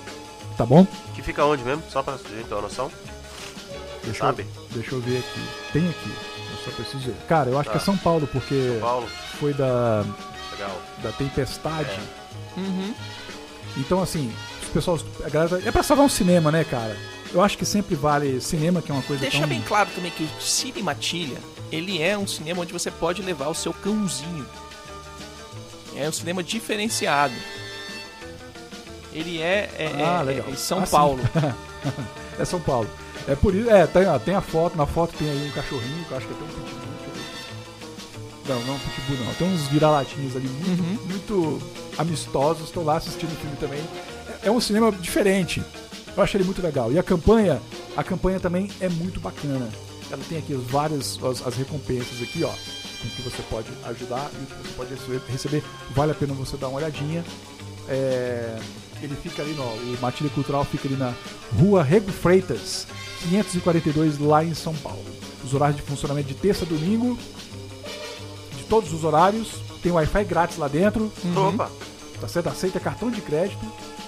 Tá bom? Que fica onde mesmo? Só pra gente ter uma noção. Deixa eu ver aqui. Tem aqui. Eu só preciso ver. Cara, eu acho que é São Paulo, porque São Paulo. foi Legal. da tempestade. Então, assim, os pessoal, a galera, é pra salvar um cinema, né, cara? Eu acho que sempre vale cinema, que é uma coisa Deixa tão... bem claro também que o Cine Matilha, ele é um cinema onde você pode levar o seu cãozinho. É um cinema diferenciado. Ele legal. em São Assim. Paulo. É São Paulo. É por isso, tem a foto, na foto tem aí um cachorrinho, que eu acho que é até um pitbull. Não, pitbull não. Tem uns vira-latinhos ali muito amistosos, estão lá assistindo o filme também. É um cinema diferente. Eu achei ele muito legal. E a campanha também é muito bacana. Ela tem aqui as recompensas aqui, ó, com que você pode ajudar e o que você pode receber. Vale a pena você dar uma olhadinha. Ele fica ali, o Matilha Cultural fica ali na Rua Rego Freitas, 542, lá em São Paulo. Os horários de funcionamento de terça a domingo, de todos os horários. Tem Wi-Fi grátis lá dentro. Opa! Tá certo? Aceita cartão de crédito.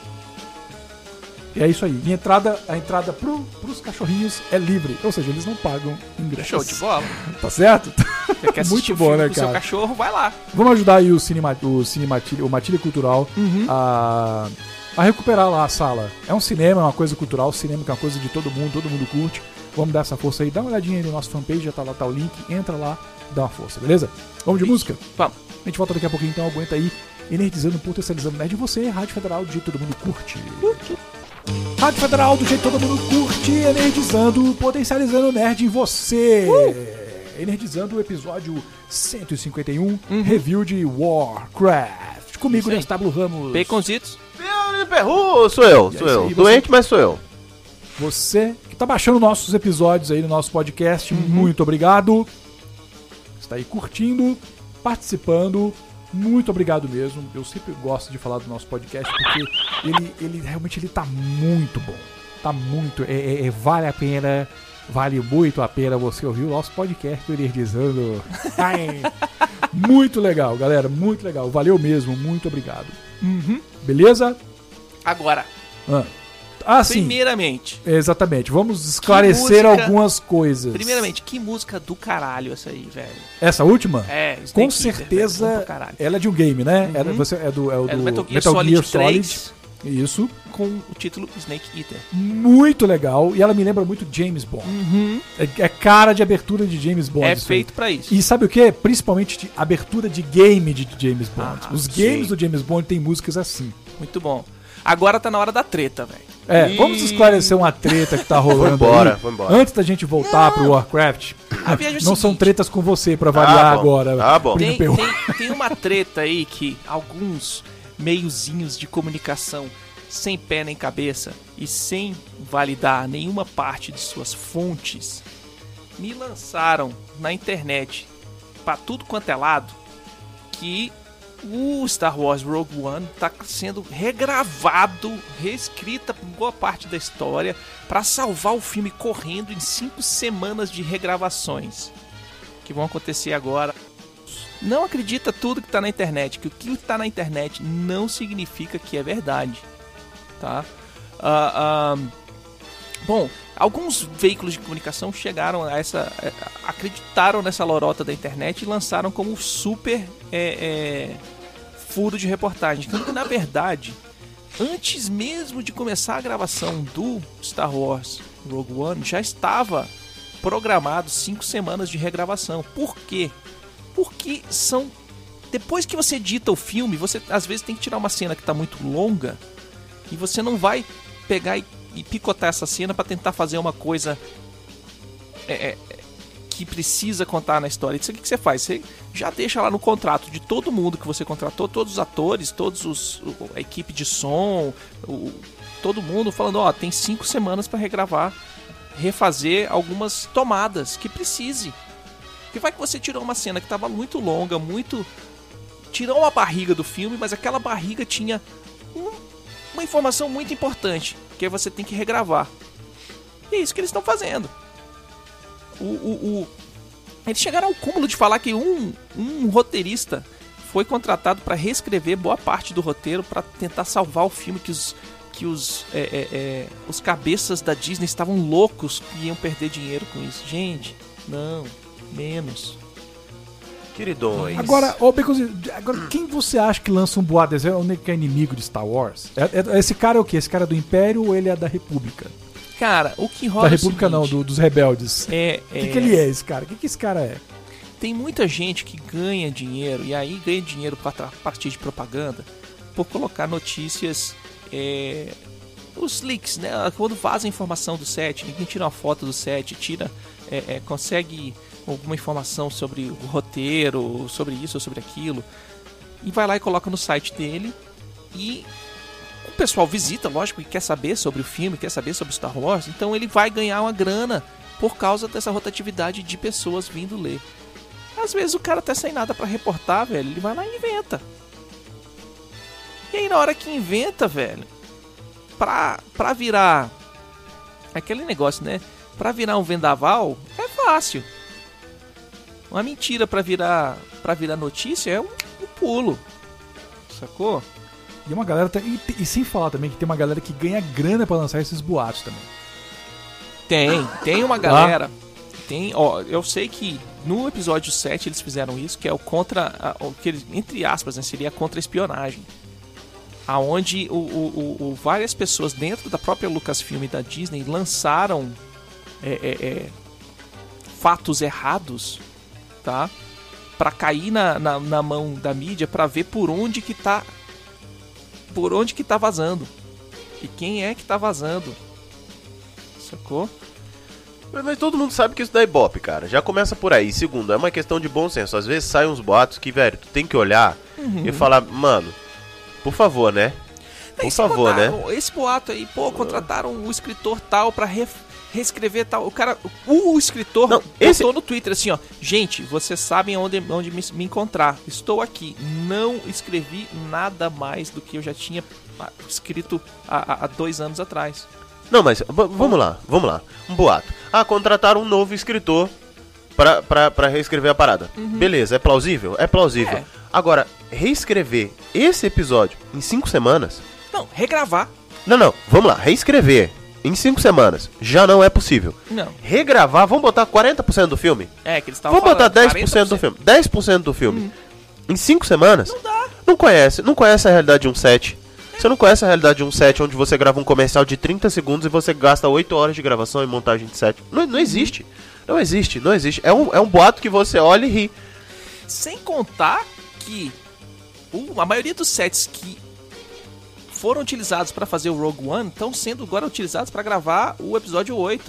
E é isso aí. E a entrada pros cachorrinhos é livre. Ou seja, eles não pagam ingresso. Show de bola. Tá certo? Você quer assistir Muito o bom, filme né, com o cara? seu cachorro, vai lá. Vamos ajudar aí o Matilha Cultural a recuperar lá a sala. É um cinema, é uma coisa cultural. O cinema que é uma coisa de todo mundo curte. Vamos dar essa força aí. Dá uma olhadinha aí no nosso fanpage, já tá lá, tá o link. Entra lá, dá uma força, beleza? Vamos de música? Vamos. A gente volta daqui a pouquinho, então aguenta aí. Energizando, potencializando nerd. E você, Rádio Federal, do jeito que todo mundo curte. Rádio Federal, do jeito que todo mundo curte. Energizando, potencializando o nerd em você. Energizando o episódio 151, review de Warcraft. Comigo, Nestábulo Ramos. Baconzitos. Perru, sou eu. aí, Doente, mas sou eu. Você que tá baixando nossos episódios aí no nosso podcast, muito obrigado. Está aí curtindo, participando. Muito obrigado mesmo. Eu sempre gosto de falar do nosso podcast porque ele realmente tá muito bom. Tá muito. Vale a pena. Vale muito a pena você ouvir o nosso podcast do Energizando. Muito legal, galera. Muito legal. Valeu mesmo. Muito obrigado. Beleza? Agora, sim. primeiramente. Exatamente. Vamos esclarecer algumas coisas. Primeiramente, que música do caralho essa aí, velho? Essa última? Snake Com Eater, certeza, velho, do caralho. ela é de um game, né? Você é do Metal Gear Solid 3. Isso. Com o título Snake Eater. Muito legal. E ela me lembra muito James Bond. É cara de abertura de James Bond. É feito pra isso. E sabe o que? Principalmente de abertura de game de James Bond. Os games do James Bond tem músicas assim. Muito bom. Agora tá na hora da treta, velho. Vamos esclarecer uma treta que tá rolando. Vou embora. Antes da gente voltar pro Warcraft, não são tretas com você pra variar agora. Tá bom. Tem uma treta aí que alguns meiozinhos de comunicação sem pé nem cabeça e sem validar nenhuma parte de suas fontes me lançaram na internet pra tudo quanto é lado que o Star Wars Rogue One tá sendo regravado, reescrita boa parte da história para salvar o filme correndo em 5 semanas de regravações que vão acontecer agora. Não acredita tudo que tá na internet, que o que tá na internet não significa que é verdade, tá? Bom, alguns veículos de comunicação chegaram a acreditaram nessa lorota da internet e lançaram como super furo de reportagem, que na verdade, antes mesmo de começar a gravação do Star Wars Rogue One, já estava programado 5 semanas de regravação. Por quê? Porque depois que você edita o filme, você às vezes tem que tirar uma cena que está muito longa e você não vai pegar e picotar essa cena para tentar fazer uma coisa que precisa contar na história. Isso aqui que você faz? Você já deixa lá no contrato de todo mundo que você contratou, todos os atores, a equipe de som, todo mundo falando, tem 5 semanas para regravar, refazer algumas tomadas que precise. Porque vai que você tirou uma cena que estava muito longa, tirou uma barriga do filme, mas aquela barriga tinha uma informação muito importante, que você tem que regravar. E é isso que eles estão fazendo. Eles chegaram ao cúmulo de falar que um roteirista foi contratado para reescrever boa parte do roteiro para tentar salvar o filme, que que os cabeças da Disney estavam loucos e iam perder dinheiro com isso. Gente, não, menos. Queridões. Agora, quem você acha que lança um boato desse? É o que é inimigo de Star Wars? Esse cara é o quê? Esse cara é do Império ou ele é da República? Cara, o que rola Da República é o seguinte, não, dos rebeldes. O que ele é, esse cara? O que esse cara é? tem muita gente que ganha dinheiro, e aí ganha dinheiro a partir de propaganda, por colocar notícias, os leaks, né? Quando vaza a informação do set, ninguém tira uma foto do set, consegue alguma informação sobre o roteiro, sobre isso ou sobre aquilo, e vai lá e coloca no site dele, e o pessoal visita, lógico, e quer saber sobre o filme, quer saber sobre Star Wars, então ele vai ganhar uma grana por causa dessa rotatividade de pessoas vindo ler. Às vezes o cara tá sem nada pra reportar, velho, ele vai lá e inventa. E aí na hora que inventa, velho, pra virar aquele negócio, né? Pra virar um vendaval, é fácil. Uma mentira pra virar notícia é um pulo. Sacou? E uma galera e sem falar também que tem uma galera que ganha grana pra lançar esses boatos também. Tem uma galera. Eu sei que no episódio 7 eles fizeram isso, que é o contra, entre aspas, né, seria a contra-espionagem. Aonde várias pessoas dentro da própria Lucasfilm e da Disney lançaram fatos errados, tá? Pra cair na mão da mídia, pra ver por onde que tá vazando e quem é que tá vazando, sacou? Mas todo mundo sabe que isso dá é ibope, cara. Já começa por aí. Segundo, é uma questão de bom senso. Às vezes saem uns boatos que, velho, tu tem que olhar e falar, mano, por favor, né? Por favor, né? Esse boato aí, contrataram um escritor tal pra reescrever tal. O escritor botou no Twitter assim, ó: gente, vocês sabem onde me encontrar. Estou aqui. Não escrevi nada mais do que eu já tinha escrito há 2 anos atrás. Não, mas vamos lá. Um boato. Contrataram um novo escritor pra reescrever a parada. Beleza, é plausível? É plausível. É. Agora, reescrever esse episódio em 5 semanas... Não, regravar. Não, vamos lá. Reescrever em 5 semanas já não é possível. Não. Regravar, vamos botar 40% do filme? Que eles estavam Vamos botar falando, 10% do filme. 10% do filme. Em 5 semanas? Não dá. Não conhece a realidade de um set. Você não conhece a realidade de um set onde você grava um comercial de 30 segundos e você gasta 8 horas de gravação e montagem de set. Não existe. Não existe. É um boato que você olha e ri. Sem contar que a maioria dos sets que foram utilizados para fazer o Rogue One estão sendo agora utilizados para gravar o episódio 8.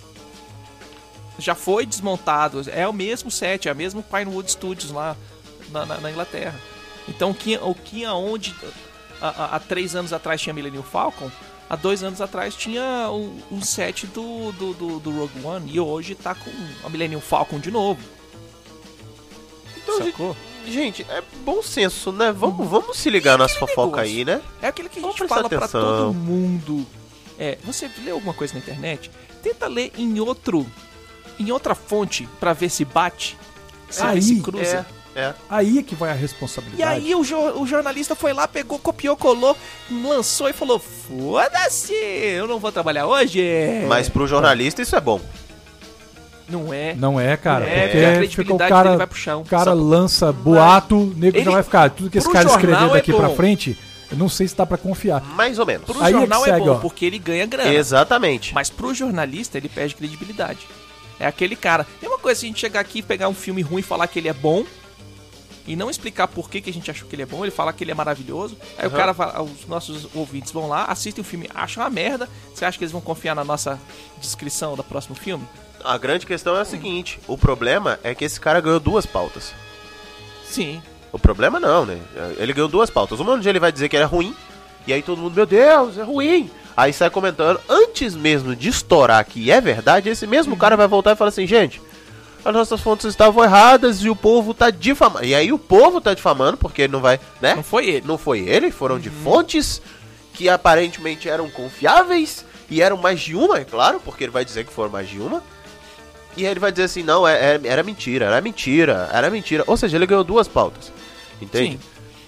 Já foi desmontado. É o mesmo set, é o mesmo Pinewood Studios lá na Inglaterra. Então onde há 3 anos atrás tinha Millennium Falcon, há 2 anos atrás tinha um set do Rogue One, e hoje tá com a Millennium Falcon de novo. Então, sacou? Gente, é bom senso, né? Vamos se ligar nas fofocas aí, né? É aquilo que a Vamos gente prestar fala pra atenção. todo mundo. Você lê alguma coisa na internet, tenta ler em outra fonte pra ver se bate, se cruza. Aí é que vai a E responsabilidade. aí o jornalista foi lá, pegou, copiou, colou, lançou e falou: foda-se, eu não vou trabalhar hoje. Mas pro jornalista isso é bom. Não é. Não é, cara. É, porque a fica credibilidade dele vai pro chão. O cara Sabe? lança boato, o nego Ele- já vai ficar. Tudo que esse pro cara escrever jornal daqui é pra bom. frente, eu não sei se dá pra confiar. Mais ou menos. Pro Aí é que jornal é segue, bom, ó. porque ele ganha grana. Exatamente. Mas pro jornalista, ele perde credibilidade. É aquele cara. É uma coisa se a gente chegar aqui e pegar um filme ruim e falar que ele é bom, e não explicar por que a gente achou que ele é bom, ele fala que ele é maravilhoso. Aí o cara fala, os nossos ouvintes vão lá, assistem o filme, acham uma merda. Você acha que eles vão confiar na nossa descrição do próximo filme? A grande questão é a seguinte: o problema é que esse cara ganhou 2 pautas. Sim. O problema não, né? Ele ganhou 2 pautas. Uma onde ele vai dizer que era ruim, e aí todo mundo, meu Deus, é ruim. Aí sai comentando, antes mesmo de estourar que é verdade, esse mesmo cara vai voltar e falar assim: gente, as nossas fontes estavam erradas e o povo tá difamando. E aí o povo tá difamando porque ele não vai, né? Não foi ele. Não foi ele, foram de fontes que aparentemente eram confiáveis, e eram mais de uma, é claro, porque ele vai dizer que foram mais de uma. E aí ele vai dizer assim: não, era mentira. Ou seja, ele ganhou 2 pautas. Entende? Sim.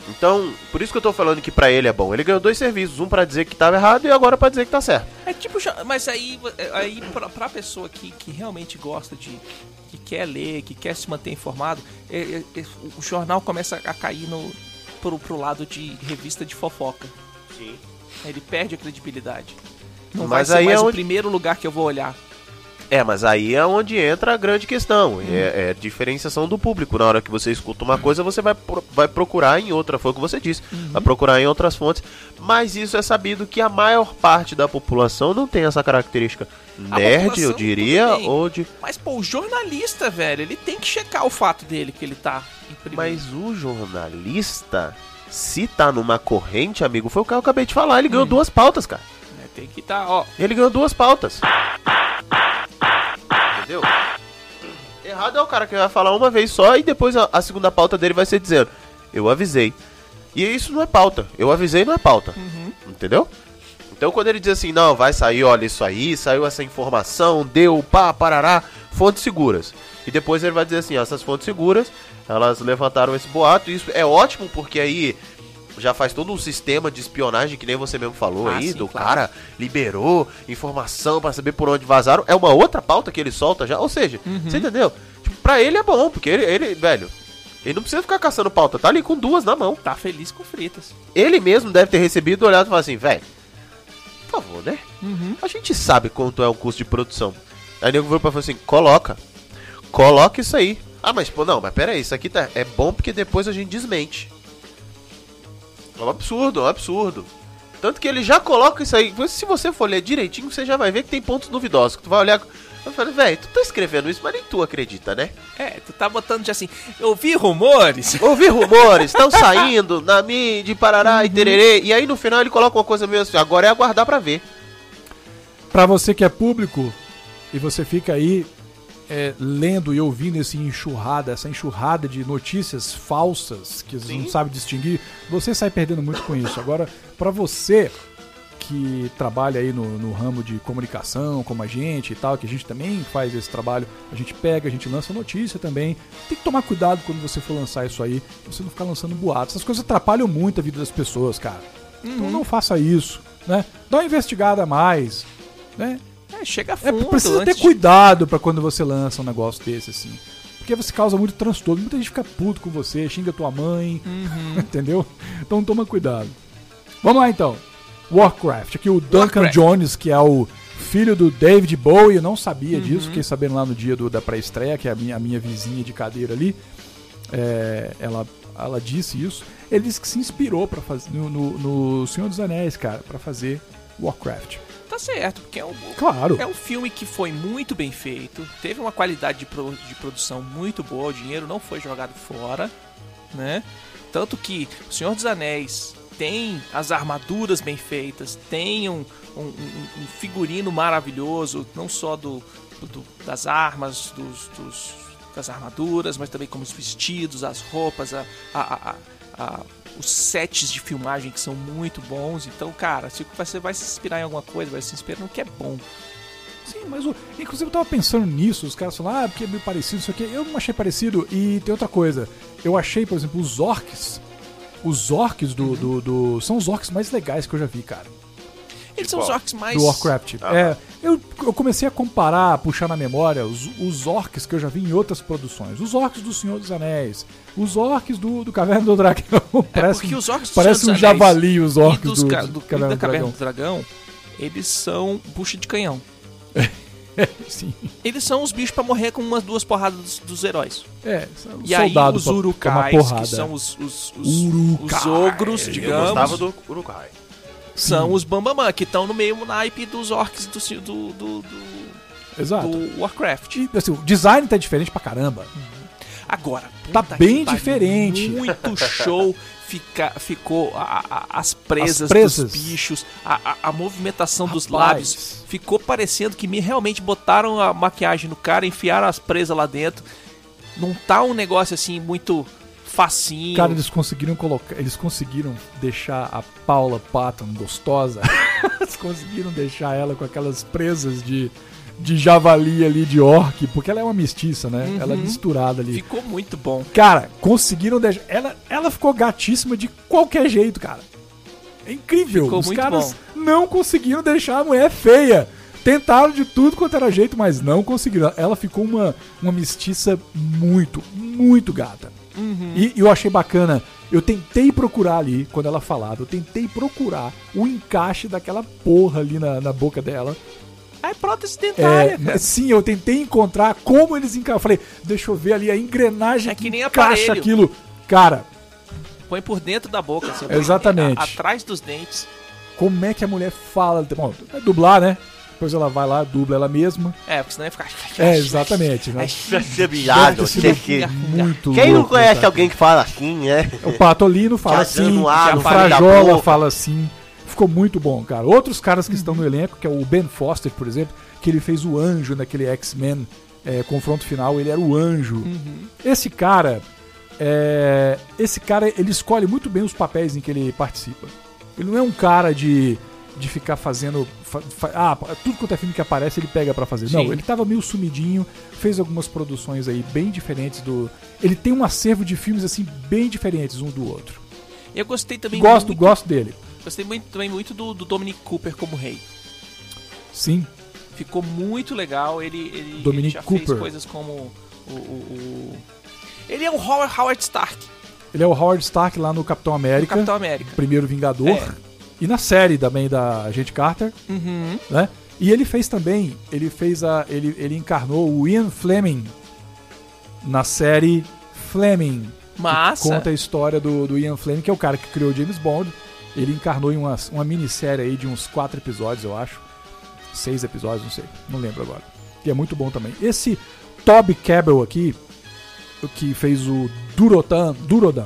Então, por isso que eu tô falando que pra ele é bom. Ele ganhou 2 serviços, um pra dizer que tava errado e agora pra dizer que tá certo. É tipo, mas aí pra pessoa que realmente gosta de, que quer ler, que quer se manter informado, o jornal começa a cair pro lado de revista de fofoca. Sim. Ele perde a credibilidade. Não Mas vai ser aí mais é o onde- primeiro lugar que eu vou olhar. Mas aí é onde entra a grande questão. É a diferenciação do público. Na hora que você escuta uma coisa, você vai procurar em outra. Foi o que você disse. Vai procurar em outras fontes. Mas isso é sabido que a maior parte da população não tem essa característica. A Nerd, população, eu diria, tudo bem. ou de... Mas, pô, o jornalista, velho, ele tem que checar o fato dele que ele tá em primeiro. Mas o jornalista, se tá numa corrente, amigo, foi o que eu acabei de falar. Ele ganhou 2 pautas, cara. Tem que estar, ó. Ele ganhou 2 pautas. Entendeu? Errado é o cara que vai falar uma vez só e depois a segunda pauta dele vai ser dizendo: eu avisei. E isso não é pauta. Eu avisei não é pauta. Entendeu? Então quando ele diz assim, não, vai sair, olha isso aí, saiu essa informação, deu, pá, parará, fontes seguras. E depois ele vai dizer assim, essas fontes seguras, elas levantaram esse boato. E isso é ótimo porque aí já faz todo um sistema de espionagem, que nem você mesmo falou aí, sim, do claro. cara liberou informação pra saber por onde vazaram. É uma outra pauta que ele solta já, ou seja, você entendeu? Tipo, pra ele é bom, porque ele, velho, ele não precisa ficar caçando pauta, tá ali com 2 na mão. Tá feliz com fritas. Ele mesmo deve ter recebido, olhado e falado assim, velho, por favor, né? A gente sabe quanto é o custo de produção. Aí o nego virou pra falar assim, coloca isso aí. Ah, mas pô, não, mas pera aí, isso aqui é bom porque depois a gente desmente. É um absurdo. Tanto que ele já coloca isso aí. Se você for ler direitinho, você já vai ver que tem pontos duvidosos. Que tu vai olhar. Eu falei, velho, tu tá escrevendo isso, mas nem tu acredita, né? Tu tá botando de assim, eu ouvi rumores. Ouvi rumores, estão saindo na mídia, parará e tererê. E aí no final ele coloca uma coisa meio assim, agora é aguardar pra ver. Pra você que é público e você fica aí lendo e ouvindo essa enxurrada de notícias falsas que você não sabe distinguir, você sai perdendo muito com isso. Agora, pra você que trabalha aí no ramo de comunicação, como a gente e tal, que a gente também faz esse trabalho, a gente lança notícia também. Tem que tomar cuidado quando você for lançar isso aí, você não ficar lançando boatos. Essas coisas atrapalham muito a vida das pessoas, cara. Então não faça isso, né? Dá uma investigada a mais, né? Chega a fundo. Precisa ter cuidado pra quando você lança um negócio desse, assim. Porque você causa muito transtorno. Muita gente fica puto com você, xinga tua mãe, entendeu? Então toma cuidado. Vamos lá, então. Warcraft. Aqui o Duncan Jones, que é o filho do David Bowie. Eu não sabia disso, fiquei sabendo lá no dia da pré-estreia, que é a minha vizinha de cadeira ali. Ela disse isso. Ele disse que se inspirou pra fazer no Senhor dos Anéis, cara, pra fazer Warcraft. Tá certo, porque Claro. É um filme que foi muito bem feito, teve uma qualidade de produção muito boa, o dinheiro não foi jogado fora, né? Tanto que o Senhor dos Anéis tem as armaduras bem feitas, tem um figurino maravilhoso, não só das armas, das armaduras, mas também como os vestidos, as roupas, os sets de filmagem que são muito bons. Então, cara, se você vai se inspirar em alguma coisa, vai se inspirar no que é bom. Sim, mas inclusive eu tava pensando nisso, os caras falam, porque é meio parecido, isso aqui. Eu não achei parecido. E tem outra coisa, eu achei, por exemplo, os orcs são os orcs mais legais que eu já vi, cara. Eles são os orcs mais... Do Warcraft. Eu comecei a comparar, a puxar na memória os orcs que eu já vi em outras produções. Os orcs do Senhor dos Anéis. Os orcs do Caverna do Dragão. Porque os orcs do parece Senhor um dos javali, os orcs do do Caverna Dragão. do Dragão, eles são bucha de canhão. Sim. Eles são os bichos pra morrer com umas 2 porradas dos heróis. São E aí soldados os pra tomar urukais, porrada. que são os ogros, Eu digamos, gostava do Urukai. são os Bambamã, que estão no meio naipe dos orcs do Exato. Warcraft. E, assim, o design tá diferente pra caramba. Agora, Tá puta bem que pariu, diferente. Muito show. Ficou as presas presas. dos bichos, a movimentação dos Rapaz. lábios. Ficou parecendo que realmente botaram a maquiagem no cara, enfiaram as presas lá dentro. Não tá um negócio assim muito facinho. Cara, eles conseguiram deixar a Paula Patton gostosa. Eles conseguiram deixar ela com aquelas presas de de javali ali, de orc, porque ela é uma mestiça, né? Ela é misturada ali. Ficou muito bom. Cara, conseguiram deixar... Ela ficou gatíssima de qualquer jeito, cara. É incrível. Ficou Os muito caras não conseguiram deixar a mulher feia. Tentaram de tudo quanto era jeito, mas não conseguiram. Ela ficou uma mestiça muito, muito gata. E eu achei bacana. Eu tentei procurar ali, quando ela falava, eu tentei procurar o encaixe daquela porra ali na boca dela. É prótese dentária, cara. Sim, eu tentei encontrar como eles encaixam. Falei, deixa eu ver ali a engrenagem É que nem encaixa aparelho. aquilo. Cara, Põe por dentro da boca, assim. Exatamente. Atrás dos dentes. como é que a mulher fala? Bom, é dublar, né? Depois ela vai lá, dubla ela mesma. É, porque senão ia ficar... Exatamente, né? Viado, Deve ter sido muito Quem não louco, conhece sabe? alguém que fala assim, né? O Patolino fala Já dando assim, ar o no palho da Frajola boca. fala assim. Ficou muito bom, cara. Outros caras que estão no elenco, que é o Ben Foster, por exemplo, que ele fez o anjo naquele X-Men confronto final, ele era o anjo. Esse cara, ele escolhe muito bem os papéis em que ele participa. Ele não é um cara de ficar fazendo... tudo quanto é filme que aparece ele pega pra fazer. Sim. Não, ele tava meio sumidinho, fez algumas produções aí bem diferentes do... Ele tem um acervo de filmes assim bem diferentes um do outro. Eu gostei também Gosto dele. Gostei também muito do Dominic Cooper como rei. Sim. Ficou muito legal. Ele Dominic já Cooper. fez coisas como Ele é o Howard Stark. Ele é o Howard Stark lá no Capitão do América. Capitão América. Primeiro Vingador. É. E na série também da Agente Carter, né? E ele fez também, ele encarnou o Ian Fleming na série Fleming. Massa. Conta a história do Ian Fleming, que é o cara que criou James Bond. Ele encarnou em uma minissérie aí de uns 4 episódios, eu acho. 6 episódios, não sei. Não lembro agora. E é muito bom também. Esse Toby Cabell aqui, que fez o Durotan.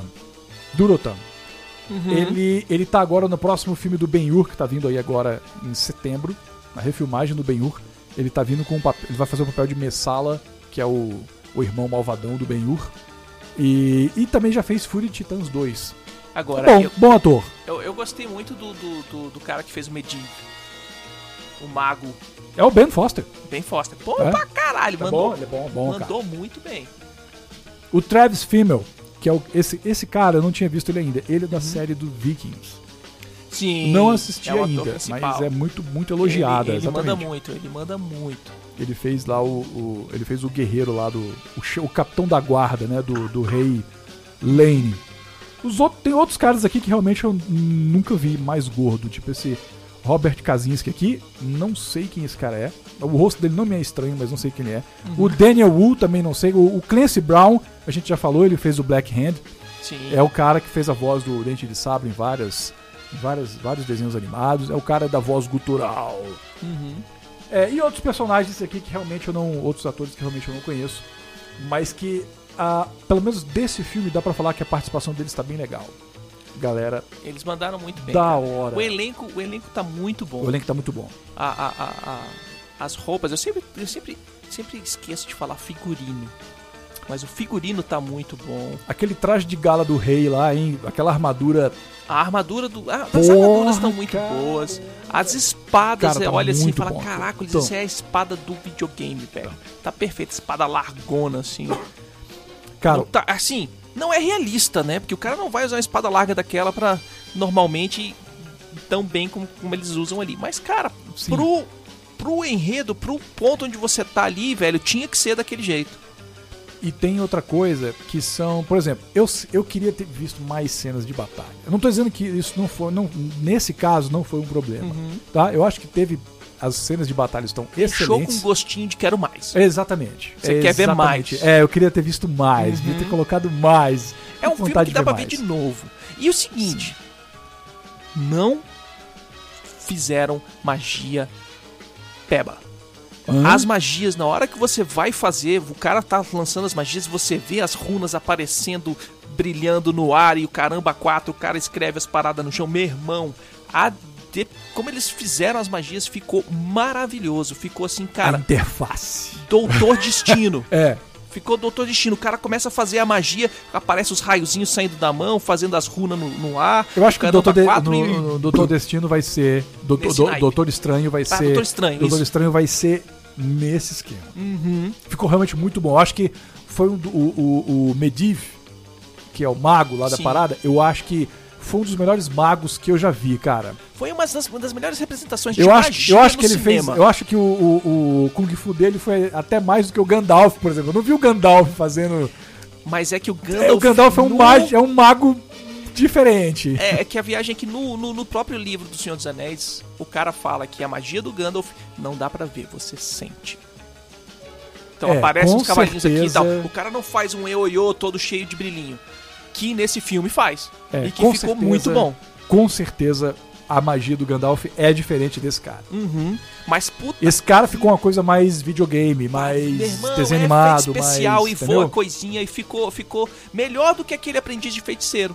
Ele tá agora no próximo filme do Ben-Hur, que tá vindo aí agora em setembro, na refilmagem do Ben-Hur. Ele tá vindo com ele vai fazer o papel de Messala, que é o irmão malvadão do Ben-Hur. E também já fez Fúria de Titãs 2. Agora, Bom ator. eu gostei muito do cara que fez o Medivh. O mago É o Ben Foster. Ben Foster. Pô, É? pra caralho. Tá Mandou, bom, ele é bom, cara. mandou muito bem. O Travis Fimmel, que é esse cara, eu não tinha visto ele ainda. Ele é da série do Vikings. Sim. Não assisti é o ator ainda, principal. mas é muito, muito elogiada. Ele manda exatamente. muito. Ele fez lá ele fez o guerreiro lá o capitão da guarda, né, do rei Lane. Tem outros caras aqui que realmente eu nunca vi mais gordo, tipo esse Robert Kaczynski aqui, não sei quem esse cara é. O rosto dele não me é estranho, mas não sei quem ele é. O Daniel Wu também não sei. O Clancy Brown, a gente já falou, ele fez o Black Hand. Sim. É o cara que fez a voz do Dente de Sabre em vários desenhos animados. É o cara da voz gutural. E outros personagens aqui que realmente outros atores que realmente eu não conheço, mas que pelo menos desse filme dá pra falar que a participação deles tá bem legal. Galera, Eles mandaram muito bem. da cara. hora. O elenco tá muito bom. O elenco tá muito bom. As roupas, eu sempre esqueço de falar figurino. Mas o figurino tá muito bom. Aquele traje de gala do rei lá, hein? Aquela armadura. A armadura as armaduras estão muito cara. boas. As espadas, Cara, você tá olha assim e muito fala, bom. caraca, Então. isso é a espada do videogame, velho. Tá perfeito, espada largona, assim. Cara, Não tá, assim, não é realista, né? Porque o cara não vai usar uma espada larga daquela pra normalmente tão bem como eles usam ali. Mas, cara, Sim. pro enredo, pro ponto onde você tá ali, velho, tinha que ser daquele jeito. e tem outra coisa que são, por exemplo, eu queria ter visto mais cenas de batalha. Eu não tô dizendo que isso nesse caso não foi um problema, tá? Eu acho que teve as cenas de batalha estão Deixou excelentes. com gostinho de quero mais. Exatamente. Você quer ver mais. Eu queria ter visto mais, queria ter colocado mais. É um Com filme vontade que dá de pra ver ver mais. de novo. E o seguinte, não fizeram magia peba. As magias, na hora que você vai fazer, o cara tá lançando as magias, você vê as runas aparecendo, brilhando no ar e o caramba 4, o cara escreve as paradas no chão. Meu irmão, como eles fizeram as magias ficou maravilhoso. Ficou assim, A cara, interface. Doutor Destino. É. Ficou Doutor Destino. O cara começa a fazer a magia, aparece os raiozinhos saindo da mão, fazendo as runas no ar. Eu acho que o Caramba 4 Doutor Destino vai ser. Nesse naipe. Doutor Estranho vai ser. Doutor Estranho, Doutor isso. Estranho vai ser nesse esquema. Ficou realmente muito bom. Eu acho que foi o Medivh, que é o mago lá da Sim. parada, eu acho que foi um dos melhores magos que eu já vi, cara. Foi uma das melhores representações de Eu magia acho no que ele cinema. fez. Eu acho que o Kung Fu dele foi até mais do que o Gandalf, por exemplo. Eu não vi o Gandalf fazendo. Mas é que o O Gandalf é um mago diferente. É que a viagem é que no próprio livro do Senhor dos Anéis, o cara fala que a magia do Gandalf não dá pra ver, você sente. Então aparecem com os cavalinhos aqui e certeza. tal. O cara não faz um ioiô todo cheio de brilhinho. Que nesse filme faz. E que com ficou certeza, muito bom. Com certeza a magia do Gandalf é diferente desse cara. Mas puta, Esse cara ficou uma coisa mais videogame, mais meu irmão, desenho animado, efeito especial mais, e entendeu? voa coisinha e ficou melhor do que aquele aprendiz de feiticeiro.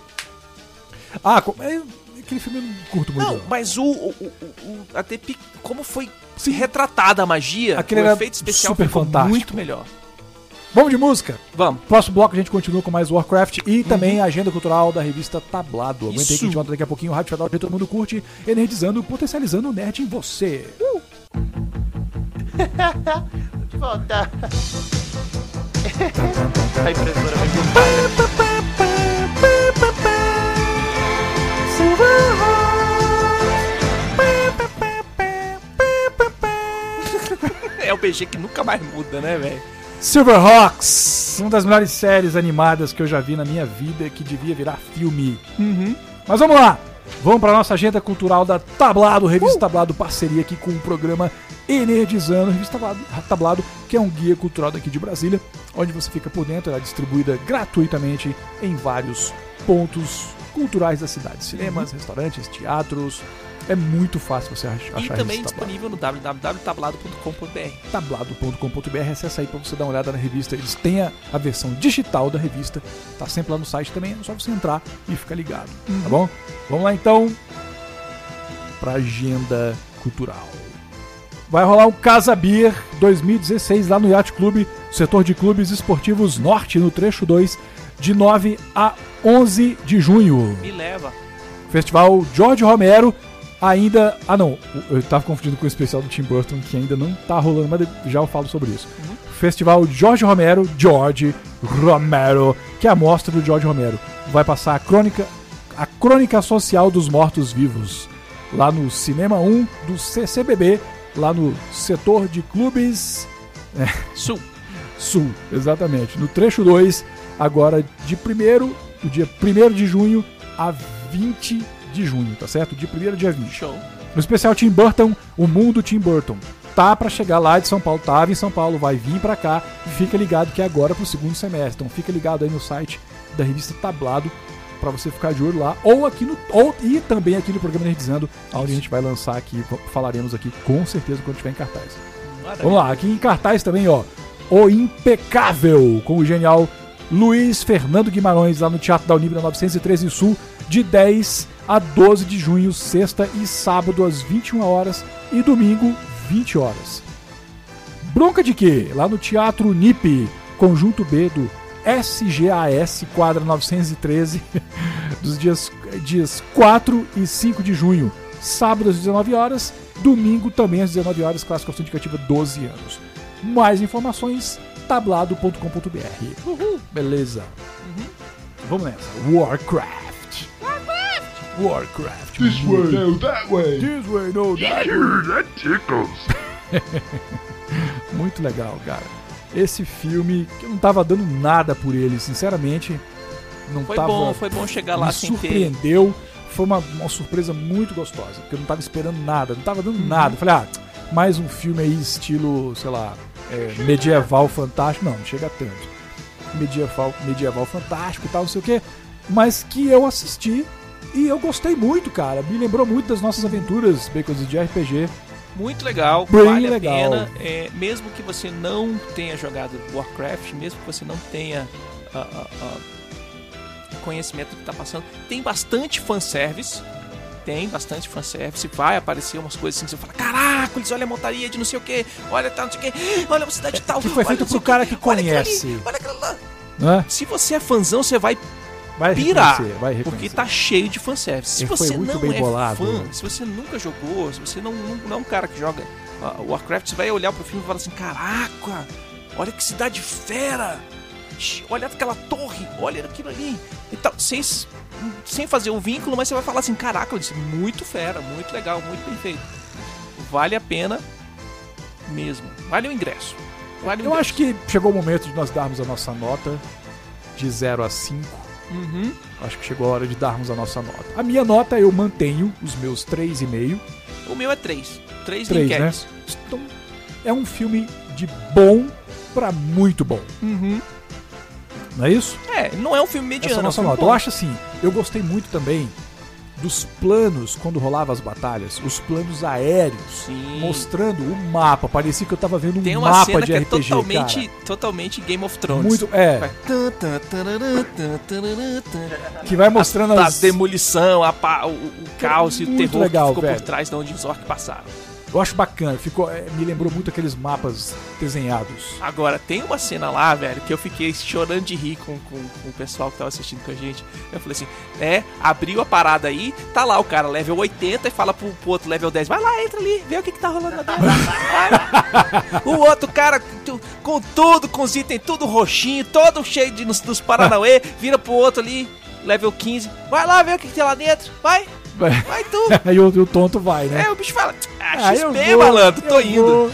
Aquele filme eu não curto muito. Não, mas até como foi retratada a magia, Aquele o era efeito especial super ficou fantástico. muito melhor. Vamos de música? Vamos. Próximo bloco a gente continua com mais Warcraft e também a agenda cultural da revista Tablado. Aguenta aí que a gente volta daqui a pouquinho. O Rádio Federal que todo mundo curte, energizando, potencializando o nerd em você. De volta. A impressora vai pintar. É o BG que nunca mais muda, né, velho? Silverhawks, uma das melhores séries animadas que eu já vi na minha vida, que devia virar filme. Mas vamos lá, vamos para nossa agenda cultural da Tablado, Revista Tablado, parceria aqui com o programa Energizando, Revista Tablado, que é um guia cultural daqui de Brasília, onde você fica por dentro, ela é distribuída gratuitamente em vários pontos culturais da cidade, cinemas, restaurantes, teatros. É muito fácil você achar E a também revista Tablado. disponível no www.tablado.com.br. Tablado.com.br, acessa aí pra você dar uma olhada na revista. Eles têm a versão digital da revista, tá sempre lá no site também, é só você entrar e ficar ligado, tá bom? Vamos lá então pra agenda cultural. Vai rolar um Casa Beer 2016 lá no Yacht Clube, setor de clubes esportivos Norte, no trecho 2, de 9 a 11 de junho. Me leva. Festival George Romero ainda... não, eu tava confundindo com o especial do Tim Burton, que ainda não tá rolando, mas já eu falo sobre isso. Festival George Romero, que é a mostra do George Romero. Vai passar a crônica social dos mortos-vivos, lá no Cinema 1 do CCBB, lá no setor de clubes... Sul, exatamente. No trecho 2, agora do dia 1º de junho a 20 de junho, tá certo? De 1º a dia 20. Show. No especial Tim Burton, o mundo Tim Burton. Tá pra chegar lá de São Paulo, tava em São Paulo, vai vir pra cá. Fica ligado que é agora pro segundo semestre. Então fica ligado aí no site da revista Tablado pra você ficar de olho lá. E também aqui no programa Nerdizando, onde a gente vai lançar aqui, falaremos aqui com certeza quando estiver em cartaz. Maravilha. Vamos lá, aqui em cartaz também, ó. O Impecável, com o genial Luiz Fernando Guimarães, lá no Teatro da Unibra 913 Sul, de 10 a 12 de junho, sexta e sábado às 21 horas e domingo 20 horas. Bronca de quê? Lá no Teatro Unip, Conjunto B do SGAS, quadra 913, dos dias 4 e 5 de junho, sábado às 19 horas, domingo também às 19 horas, classificação indicativa 12 anos. Mais informações, tablado.com.br. Beleza. Vamos nessa. Warcraft. This way, no, that way. This way, no, that way. That tickles. Muito legal, cara. Esse filme, que eu não tava dando nada por ele, sinceramente. Foi bom chegar lá me sem ter. surpreendeu. Foi uma surpresa muito gostosa, porque eu não tava esperando nada, não tava dando nada. Eu falei, mais um filme aí estilo, sei lá, medieval fantástico. Não chega tanto. Medieval fantástico e tal, não sei o que. Mas que eu assisti e eu gostei muito, cara. Me lembrou muito das nossas aventuras Baconzitos de RPG. Muito legal, Bem vale legal. a pena. Mesmo que você não tenha jogado Warcraft, mesmo que você não tenha conhecimento do que tá passando, tem bastante fanservice. Vai aparecer umas coisas assim que você fala, caraca, eles olha a montaria de não sei o que, olha tal, não sei o que, olha a cidade tal. Que foi feito pro cara que conhece. Olha aquilo lá. Não é? Se você é fãzão, você vai Vai pirar, reconhecer. porque tá cheio de fanservice. Se Ele foi você muito não bem é bolado. fã, se você nunca jogou, se você não é um cara que joga Warcraft, você vai olhar pro filme e falar assim, caraca, olha que cidade fera, olha aquela torre, olha aquilo ali e tal, sem fazer o vínculo, mas você vai falar assim, caraca, isso é muito fera, muito legal, muito bem feito. Vale a pena mesmo, vale o ingresso. Eu acho que chegou o momento de nós darmos a nossa nota de 0 a 5. Acho que chegou a hora de darmos a nossa nota. A minha nota eu mantenho os meus 3,5. O meu é 3. 3 né? Então, é um filme de bom pra muito bom. Não é isso? Não é um filme mediano. Essa é a nossa nota. Eu acho assim, eu gostei muito também dos planos quando rolava as batalhas, os planos aéreos, Sim. mostrando o mapa. Parecia que eu tava vendo Tem um uma mapa cena de que RPG, totalmente Game of Thrones. Muito, Vai. Que vai mostrando a as... demolição, o caos e o Muito terror legal, que ficou velho. por trás de onde os orcs passaram. Eu acho bacana, me lembrou muito aqueles mapas desenhados. Agora, tem uma cena lá, velho, que eu fiquei chorando de rir com o pessoal que tava assistindo com a gente. Eu falei assim, abriu a parada aí, tá lá o cara level 80 e fala pro outro level 10, vai lá, entra ali, vê o que tá rolando lá dentro. O outro cara, com tudo, com os itens tudo roxinho, todo cheio dos Paranauê, vira pro outro ali, level 15, vai lá, vê o que tem lá dentro, vai tu. Aí o tonto vai, né? O bicho fala, eu XP, vou, malandro, tô eu indo. vou.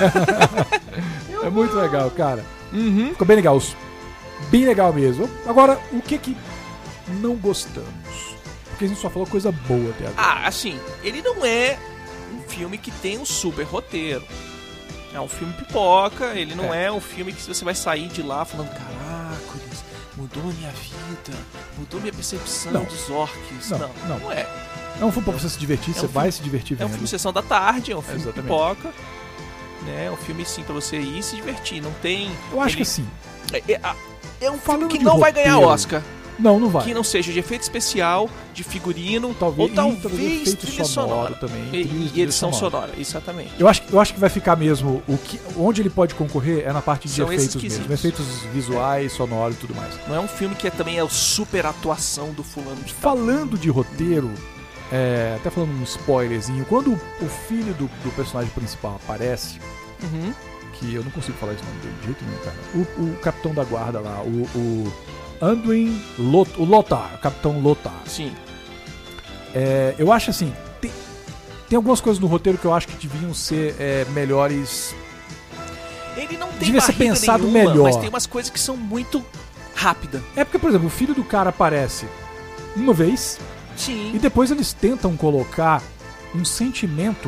É muito legal, cara. Ficou bem legal. Bem legal mesmo. Agora, o que não gostamos? Porque a gente só falou coisa boa até agora. Assim, ele não é um filme que tem um super roteiro. É um filme pipoca, ele não é um filme que você vai sair de lá falando, caraca, mudou a minha vida, mudou minha percepção dos orcs. Não é. É um filme pra você se divertir, você vai se divertir vendo. É um filme Sessão da Tarde, é um filme Exatamente. pipoca. Né? É um filme, sim, pra você ir e se divertir. Não tem... Eu acho que assim... É um filme Falando que de não vai ganhar roteiro, Oscar. Não vai. Que não seja de efeito especial, de figurino, Talvez, ou talvez efeito trilha sonoro sonora. também. E edição sonora, exatamente. Eu acho que vai ficar mesmo... onde ele pode concorrer é na parte de São esses efeitos mesmo. quesitos. Efeitos visuais, sonoros e tudo mais. Não é um filme que também é o super atuação do fulano de tal. Falando de roteiro, até falando um spoilerzinho, quando o filho do personagem principal aparece, que eu não consigo falar esse nome dele de jeito nenhum, cara. O capitão da guarda lá, o Anduin Lothar, o capitão Lothar. Sim. Eu acho assim, tem algumas coisas no roteiro que eu acho que deviam ser melhores. Ele não tem Devia ser barriga pensado nenhuma, melhor. mas tem umas coisas que são muito rápidas. É porque, por exemplo, o filho do cara aparece uma vez Sim. e depois eles tentam colocar um sentimento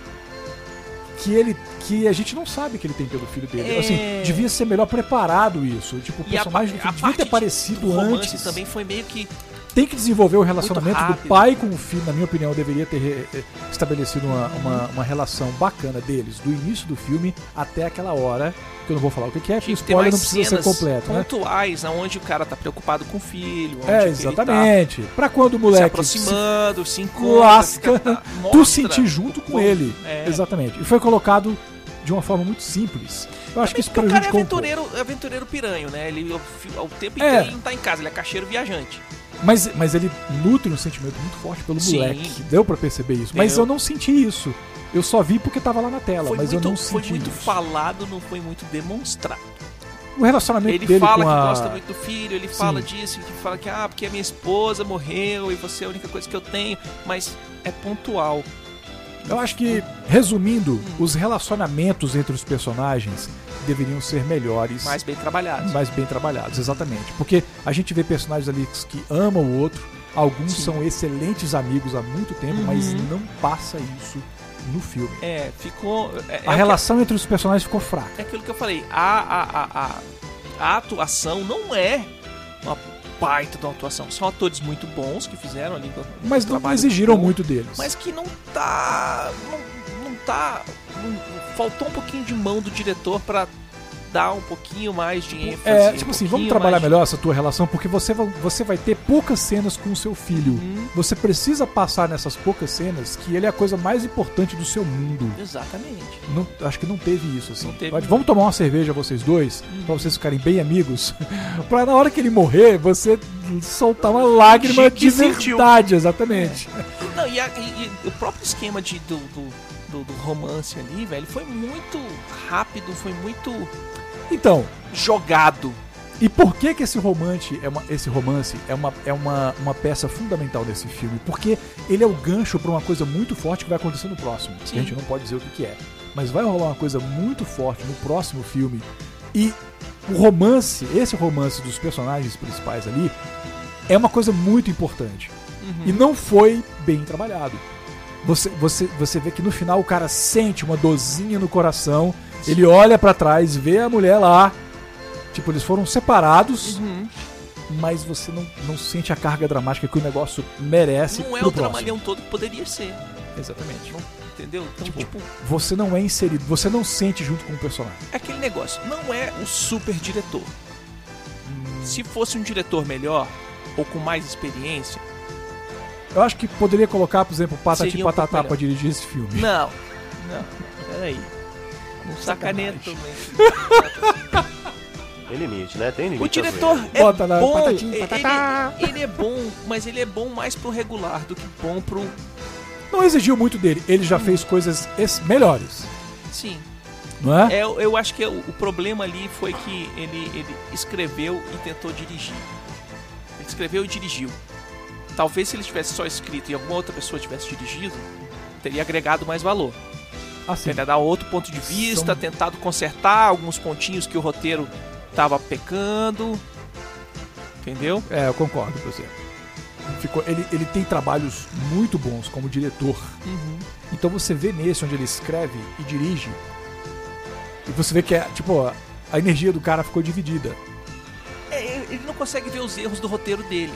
que a gente não sabe que ele tem pelo filho dele. Assim, devia ser melhor preparado isso. Tipo, o personagem do filho devia ter aparecido do romance antes. também foi meio que... Tem que desenvolver o relacionamento Muito do rápido. pai com o filho, na minha opinião, deveria ter estabelecido uma relação bacana deles, do início do filme até aquela hora, que eu não vou falar o que é, porque o Tinha que ter spoiler mais não precisa ser cenas completo, né? pontuais, onde o cara tá preocupado com o filho. Onde Exatamente. Pra quando o ele tá se moleque aproximando, se se encontra, lasca, tu mostra sentir junto com bom. ele. É. Exatamente. E foi colocado de uma forma muito simples. Eu acho que isso Porque o cara é prejudicou um pouco. aventureiro piranho, né? Ele o tempo inteiro ele não tá em casa, ele é cacheiro viajante. Mas ele nutre um sentimento muito forte pelo Sim. moleque. Deu pra perceber isso. Mas eu não senti isso. Eu só vi porque tava lá na tela, mas eu não Foi senti muito isso. falado, não foi muito demonstrado. O relacionamento Ele dele fala com que a... gosta muito do filho, ele fala disso, que fala que porque a minha esposa morreu e você é a única coisa que eu tenho, mas é pontual. Eu acho que, resumindo, os relacionamentos entre os personagens deveriam ser melhores. Mais bem trabalhados. Mais bem trabalhados, exatamente. Porque a gente vê personagens ali que amam o outro, alguns são excelentes amigos há muito tempo, mas não passa isso no filme. Ficou... A relação entre os personagens ficou fraca. É aquilo que eu falei, a atuação não é uma baita de uma atuação. São atores muito bons que fizeram ali. Mas não exigiram muito deles. Mas que não tá... faltou um pouquinho de mão do diretor pra dar um pouquinho mais de ênfase. Tipo assim, vamos trabalhar melhor essa tua relação, porque você vai ter poucas cenas com o seu filho. Você precisa passar nessas poucas cenas que ele é a coisa mais importante do seu mundo. Exatamente. Acho que não teve isso, assim. Não teve. Vamos tomar uma cerveja vocês dois, pra vocês ficarem bem amigos, pra na hora que ele morrer, você soltar uma lágrima de verdade, exatamente. Não, e o próprio esquema do romance ali, velho, foi muito rápido, foi muito Então, jogado. e por que esse romance é uma peça fundamental desse filme? Porque ele é o gancho pra uma coisa muito forte que vai acontecer no próximo. Sim. A gente não pode dizer o que é. Mas vai rolar uma coisa muito forte no próximo filme. E esse romance dos personagens principais ali, é uma coisa muito importante. E não foi bem trabalhado. Você vê que no final o cara sente uma dorzinha no coração, ele olha pra trás, vê a mulher lá, tipo, eles foram separados, mas você não sente a carga dramática que o negócio merece. Não é pro o próximo. dramalhão todo que poderia ser, Exatamente. entendeu? Então, tipo, Você não é inserido, você não sente junto com o personagem. é aquele negócio, não é o super diretor. Se fosse um diretor melhor, ou com mais experiência, Eu acho que poderia colocar, por exemplo, Patati Seria um pouco Patatá melhor. pra dirigir esse filme. não, peraí. Não sacaneia Sacanagem. também. Tem limite, né? Tem limite. O diretor é Bota lá, bom, patatim, patatá. ele é bom, mas ele é bom mais pro regular do que bom pro... Não exigiu muito dele, ele já fez coisas melhores, Sim, não é? eu acho que o problema ali foi que ele escreveu e tentou dirigir. Ele escreveu e dirigiu. Talvez se ele tivesse só escrito e alguma outra pessoa tivesse dirigido, teria agregado mais valor. Assim, Teria dado outro ponto de vista, São- tentado consertar alguns pontinhos que o roteiro tava pecando. Entendeu? eu concordo com você. Ele tem trabalhos muito bons como diretor. Então você vê nesse onde ele escreve e dirige, e você vê que a energia do cara ficou dividida. Ele não consegue ver os erros do roteiro dele.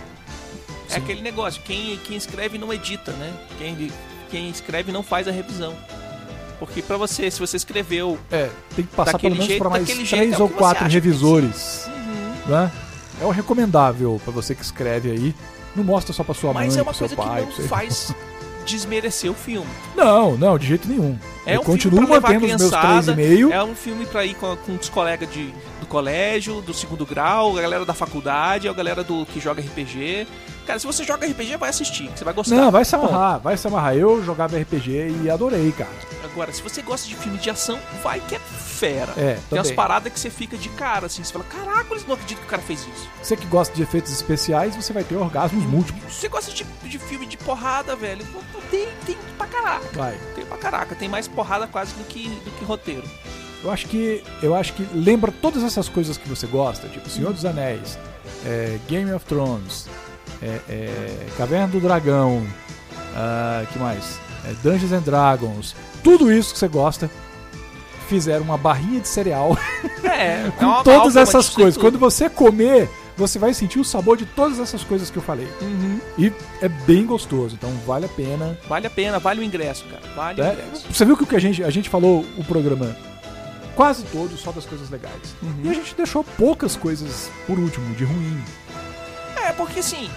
É Sim. aquele negócio, quem escreve não edita, né? Quem escreve não faz a revisão. Porque pra você, se você escreveu... Tem que passar Daquele pelo menos jeito- para mais daquele jeito, 3 é o ou que você 4 acha que revisores, né? É o recomendável pra você que escreve aí. Não mostra só pra sua Mas mãe, é uma pro seu coisa pai. que pro não seu- faz desmerecer o filme. Não, de jeito nenhum. É Eu um continuo filme pra levar a mantendo os meus criançada, 3,5. é um filme pra ir com os colegas do colégio, do segundo grau, a galera da faculdade, a galera que joga RPG. Cara, se você joga RPG, vai assistir, que você vai gostar. Não, vai se Bom, amarrar. Eu jogava RPG e adorei, cara. agora, se você gosta de filme de ação, vai que é fera. É, Tem umas também. paradas que você fica de cara, assim, você fala, caraca, eles não acreditam que o cara fez isso. Você que gosta de efeitos especiais, você vai ter orgasmos múltiplos. Você gosta de filme de porrada, velho, tem pra caraca. Vai. Tem pra caraca, tem mais porrada quase do que roteiro. Eu acho que lembra todas essas coisas que você gosta, tipo Senhor dos Anéis, Game of Thrones, Caverna do Dragão, que mais? Dungeons and Dragons, tudo isso que você gosta, fizeram uma barrinha de cereal com uma todas amálgama essas disso coisas. tudo. Quando você comer, você vai sentir o sabor de todas essas coisas que eu falei. E é bem gostoso, então vale a pena. Vale a pena, vale o ingresso, cara. Vale o Né? ingresso. Você viu que o que a gente falou o programa quase todo só das coisas legais. E a gente deixou poucas coisas por último, de ruim. Porque assim,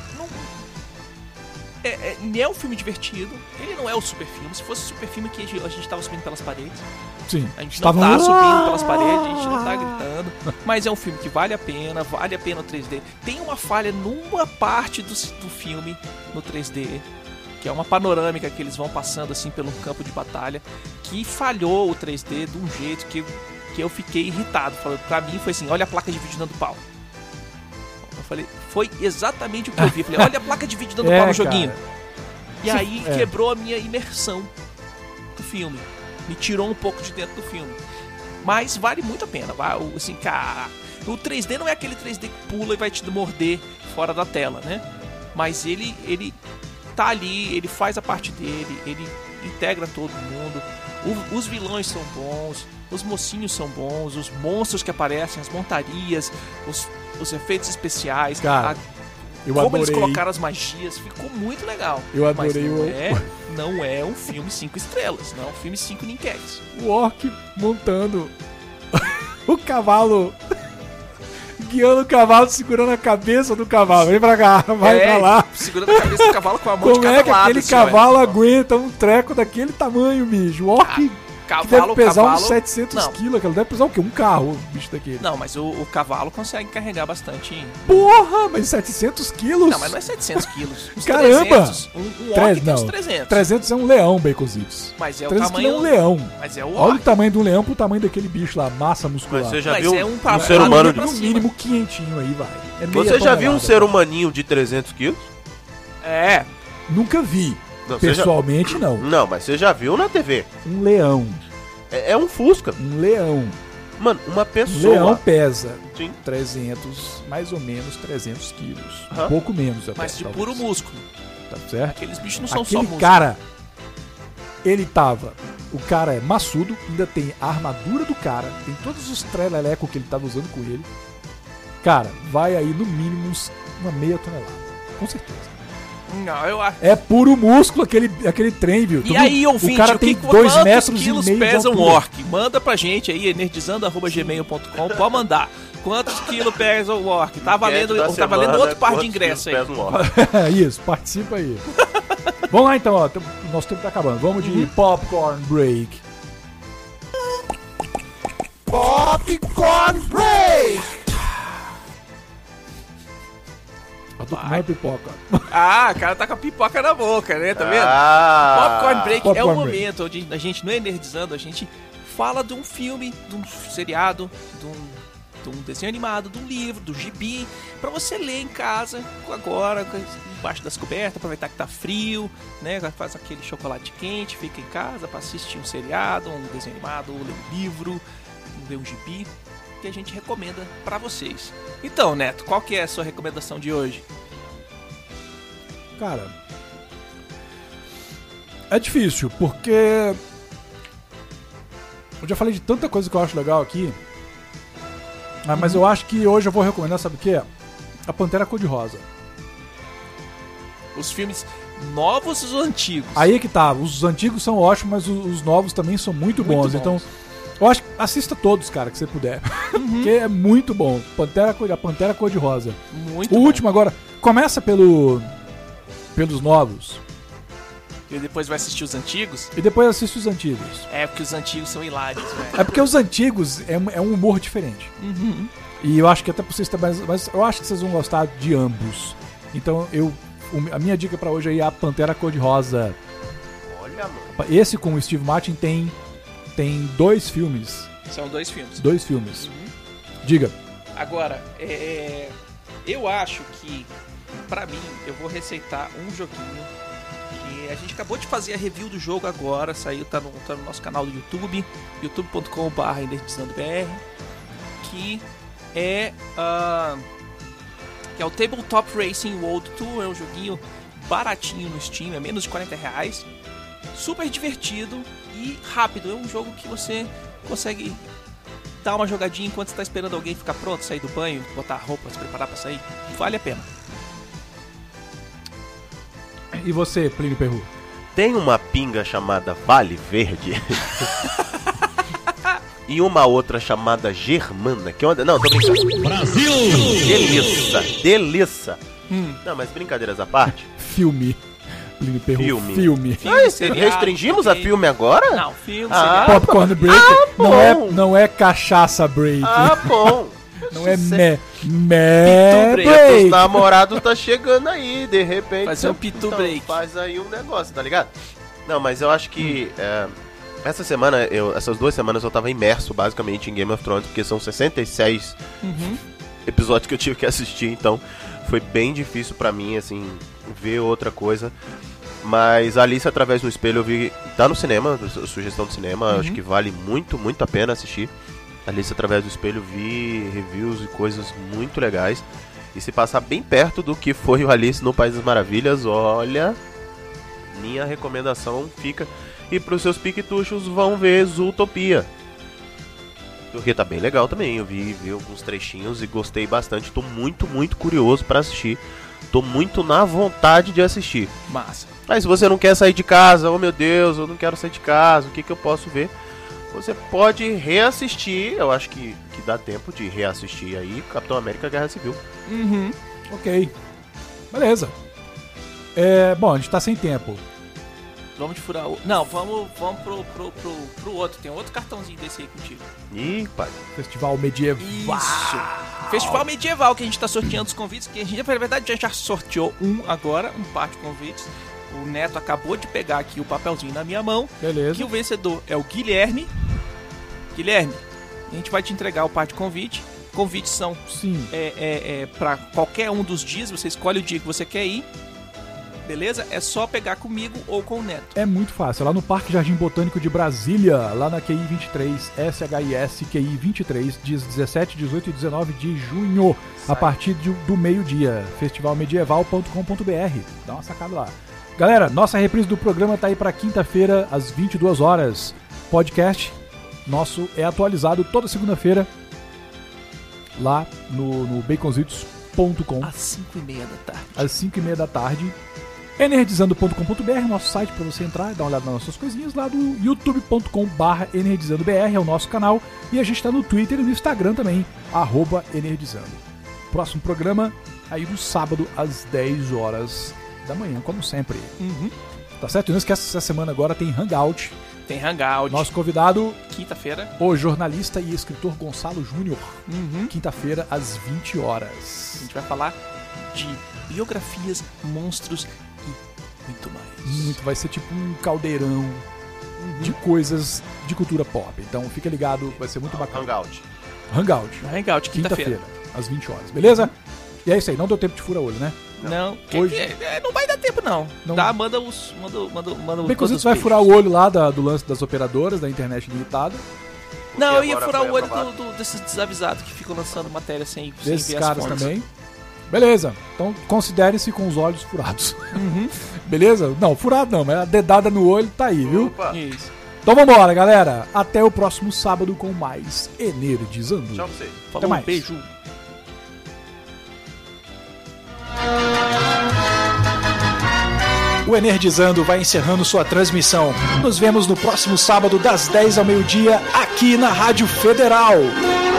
ele é um filme divertido, ele não é o super filme. Se fosse o super filme que a gente tava subindo pelas paredes, Sim. a gente não tá subindo pelas paredes, a gente não tá gritando. Mas é um filme que vale a pena o 3D. Tem uma falha numa parte do filme no 3D, que é uma panorâmica que eles vão passando assim pelo campo de batalha, que falhou o 3D de um jeito que eu fiquei irritado. Pra mim foi assim, olha a placa de vídeo dando pau. Eu falei, foi exatamente o que eu vi. Eu falei, olha a placa de vídeo dando pau no joguinho. E aí quebrou a minha imersão do filme. Me tirou um pouco de dentro do filme. Mas vale muito a pena. Assim, cara, o 3D não é aquele 3D que pula e vai te morder fora da tela, né? Mas ele tá ali, ele faz a parte dele, ele integra todo mundo. Os vilões são bons, os mocinhos são bons, os monstros que aparecem, as montarias, os efeitos especiais, Cara, eu como adorei. eles colocaram as magias, ficou muito legal. Eu adorei Mas não é um filme 5 estrelas, não é um filme 5 ninquéis. O orc montando o cavalo, guiando o cavalo, segurando a cabeça do cavalo. Vem pra cá, vai pra lá. Segurando a cabeça do cavalo com a mão Como de é cada que lado. aquele assim, cavalo aguenta um treco daquele tamanho, bicho? O orc que deve pesar uns cavalo... 700 Não. quilos. Aquilo deve pesar o quê? Um carro, o bicho daquele. Não, mas o cavalo consegue carregar bastante. Porra, mas 700 quilos? Não, mas não é 700 quilos. Uns Caramba! 300. Um orc tem uns 300. 300 é um leão, Baconzitos. Mas é o 300 tamanho... quilos é um leão. Mas é o Olha o orc. tamanho de um leão pro tamanho daquele bicho lá, massa muscular. Mas você já Mas viu é um um pra- ser pra- humano... pra- No mínimo 500 aí, vai. É meia Você já viu um tonelada, ser cara. humaninho de 300 quilos? É. Nunca vi. Não, você já- Pessoalmente, não. Não, mas você já viu na TV. Um leão. É um Fusca. Um leão. Mano, uma Um pessoa... leão pesa Sim. 300, mais ou menos 300 quilos. Aham. Um pouco menos até. Mas de talvez. puro músculo. Tá certo? Aqueles bichos não são só Aquele músculo. cara, ele tava... O cara é maçudo, ainda tem a armadura do cara, tem todos os trelelecos que ele tava usando com ele. Cara, vai aí no mínimo uma meia tonelada. Com certeza. Não, eu acho. É puro músculo aquele trem, viu? E aí, ouvinte, o cara tem 2 metros quantos e quilos meio pesa de um altura. orc? Manda pra gente aí, nerdizando@gmail.com, pode mandar. Quantos quilos pesa o orc? Tá valendo, Enquete da tá valendo semana, outro par de quantos ingresso aí. quilos pesa um orc? Isso, participa aí. Vamos lá então, ó. Nosso tempo tá acabando. Vamos de Popcorn Break. Popcorn Break! Não é pipoca. Ah, o cara tá com a pipoca na boca, né? Tá vendo? Ah, Popcorn Break é o Popcorn Break. momento onde a gente, não é nerdizando, a gente fala de um filme, de um seriado, de um desenho animado, de um livro, do gibi, pra você ler em casa, agora, embaixo das cobertas, aproveitar que tá frio, né? Faz aquele chocolate quente, fica em casa pra assistir um seriado, um desenho animado, ler um livro, ler um gibi, que a gente recomenda pra vocês. Então, Neto, qual que é a sua recomendação de hoje? Cara, é difícil, porque eu já falei de tanta coisa que eu acho legal aqui, mas eu acho que hoje eu vou recomendar, sabe o quê? A Pantera Cor-de-Rosa. Os filmes novos e os antigos. Aí é que tá, os antigos são ótimos, mas os novos também são muito bons. Muito bons. Então, eu acho que assista todos, cara, que você puder. Porque é muito bom. A Pantera Cor-de-Rosa. Muito O bom. último agora, começa pelos novos E depois vai assistir os antigos. e depois assiste os antigos. É, porque os antigos são hilários, velho. É porque os antigos é um humor diferente. E eu acho que até pra vocês também, mas eu acho que vocês vão gostar de ambos. Então a minha dica pra hoje aí é a Pantera Cor-de-Rosa. Olha, mano. Esse com o Steve Martin tem 2 filmes. São 2 filmes. 2 filmes. Diga. Agora, eu acho que, pra mim, eu vou receitar um joguinho que a gente acabou de fazer a review do jogo agora, saiu, tá no nosso canal do YouTube, youtube.com/nerdizandobr, que é o Tabletop Racing World Tour. É um joguinho baratinho no Steam, é menos de R$40, super divertido e rápido. É um jogo que você consegue dar uma jogadinha enquanto você tá esperando alguém ficar pronto, sair do banho, botar a roupa, se preparar pra sair. Vale a pena. E você, Plínio Perru? Tem uma pinga chamada Vale Verde e uma outra chamada Germana, que é uma... Não, tô brincando. Brasil! Delícia. Não, mas brincadeiras à parte. Filme. Plínio Perru. Filme. Seriado, Restringimos a ok. filme agora? Não, filme, Ah, seriado. Popcorn Break bom. não é cachaça break. Ah, bom. Não é Pitu break. Os break. namorados tá chegando aí, de repente. Fazer um pitu então, break. Faz aí um negócio, tá ligado? Não, mas eu acho que essa semana, essas 2 semanas eu tava imerso basicamente em Game of Thrones, porque são 66 episódios que eu tive que assistir, então foi bem difícil pra mim, assim, ver outra coisa. Mas Alice Através do Espelho eu vi, tá no cinema, sugestão do cinema, acho que vale muito, muito a pena assistir. Alice Através do Espelho, vi reviews e coisas muito legais. E se passar bem perto do que foi o Alice no País das Maravilhas, olha, minha recomendação fica. E pros seus piquetuchos vão ver Zootopia, porque tá bem legal também. Eu vi alguns trechinhos e gostei bastante. Tô muito, muito curioso pra assistir. Tô muito na vontade de assistir. Massa. Mas se você não quer sair de casa, oh meu Deus, eu não quero sair de casa, o que eu posso ver? Você pode reassistir, eu acho que dá tempo de reassistir aí, Capitão América Guerra Civil. Ok. Beleza. Bom, a gente tá sem tempo. Vamos de furar o... Não, vamos pro outro. Tem outro cartãozinho desse aí contigo. Ih, pai. Festival Medieval. Isso. Festival Medieval, que a gente tá sorteando os convites. Que a gente, na verdade, já sorteou um agora, um par de convites. O Neto acabou de pegar aqui o papelzinho na minha mão. Beleza. Que o vencedor é o Guilherme. Guilherme, a gente vai te entregar o par de convite. Convites são Sim. Pra qualquer um dos dias. Você escolhe o dia que você quer ir. Beleza? É só pegar comigo ou com o Neto. É muito fácil. Lá no Parque Jardim Botânico de Brasília, lá na QI 23, SHIS QI 23, dias 17, 18 e 19 de junho, a partir do meio-dia. Festivalmedieval.com.br. Dá uma sacada lá. Galera, nossa reprise do programa tá aí pra quinta-feira, às 22 horas. Podcast nosso é atualizado toda segunda-feira lá no baconzitos.com. Às 5h30 da tarde. Às 5h30 da tarde. Energizando.com.br, nosso site para você entrar e dar uma olhada nas nossas coisinhas. Lá do youtube.com/energizandobr é o nosso canal. E a gente está no Twitter e no Instagram também, @energizando. Próximo programa aí no sábado às 10 horas da manhã, como sempre. Tá certo? E não esquece que essa semana agora tem Hangout. Tem Hangout. Nosso convidado, quinta-feira, o jornalista e escritor Gonçalo Júnior. Quinta-feira às 20 horas. A gente vai falar de biografias, monstros e muito mais. Vai ser tipo um caldeirão de coisas de cultura pop. Então fica ligado, vai ser muito bacana. Hangout, quinta-feira. Às 20 horas, beleza? E é isso aí, não deu tempo de furar olho, né? Não, hoje não vai dar tempo não. Dá, manda os Baconzitos vai furar o olho lá do lance das operadoras, da internet limitada. Não, eu ia furar o olho desses desavisados que ficam lançando matéria sem desses ver as caras fontes. também. Beleza, então considere-se com os olhos furados. Beleza? Não, furado não, mas a dedada no olho tá aí, viu? Opa. Isso. Então vambora, galera. Até o próximo sábado com mais Energizando. Tchau pra vocês. Falou, mais. Beijo. O Energizando vai encerrando sua transmissão. Nos vemos no próximo sábado das 10 ao meio-dia aqui na Rádio Federal.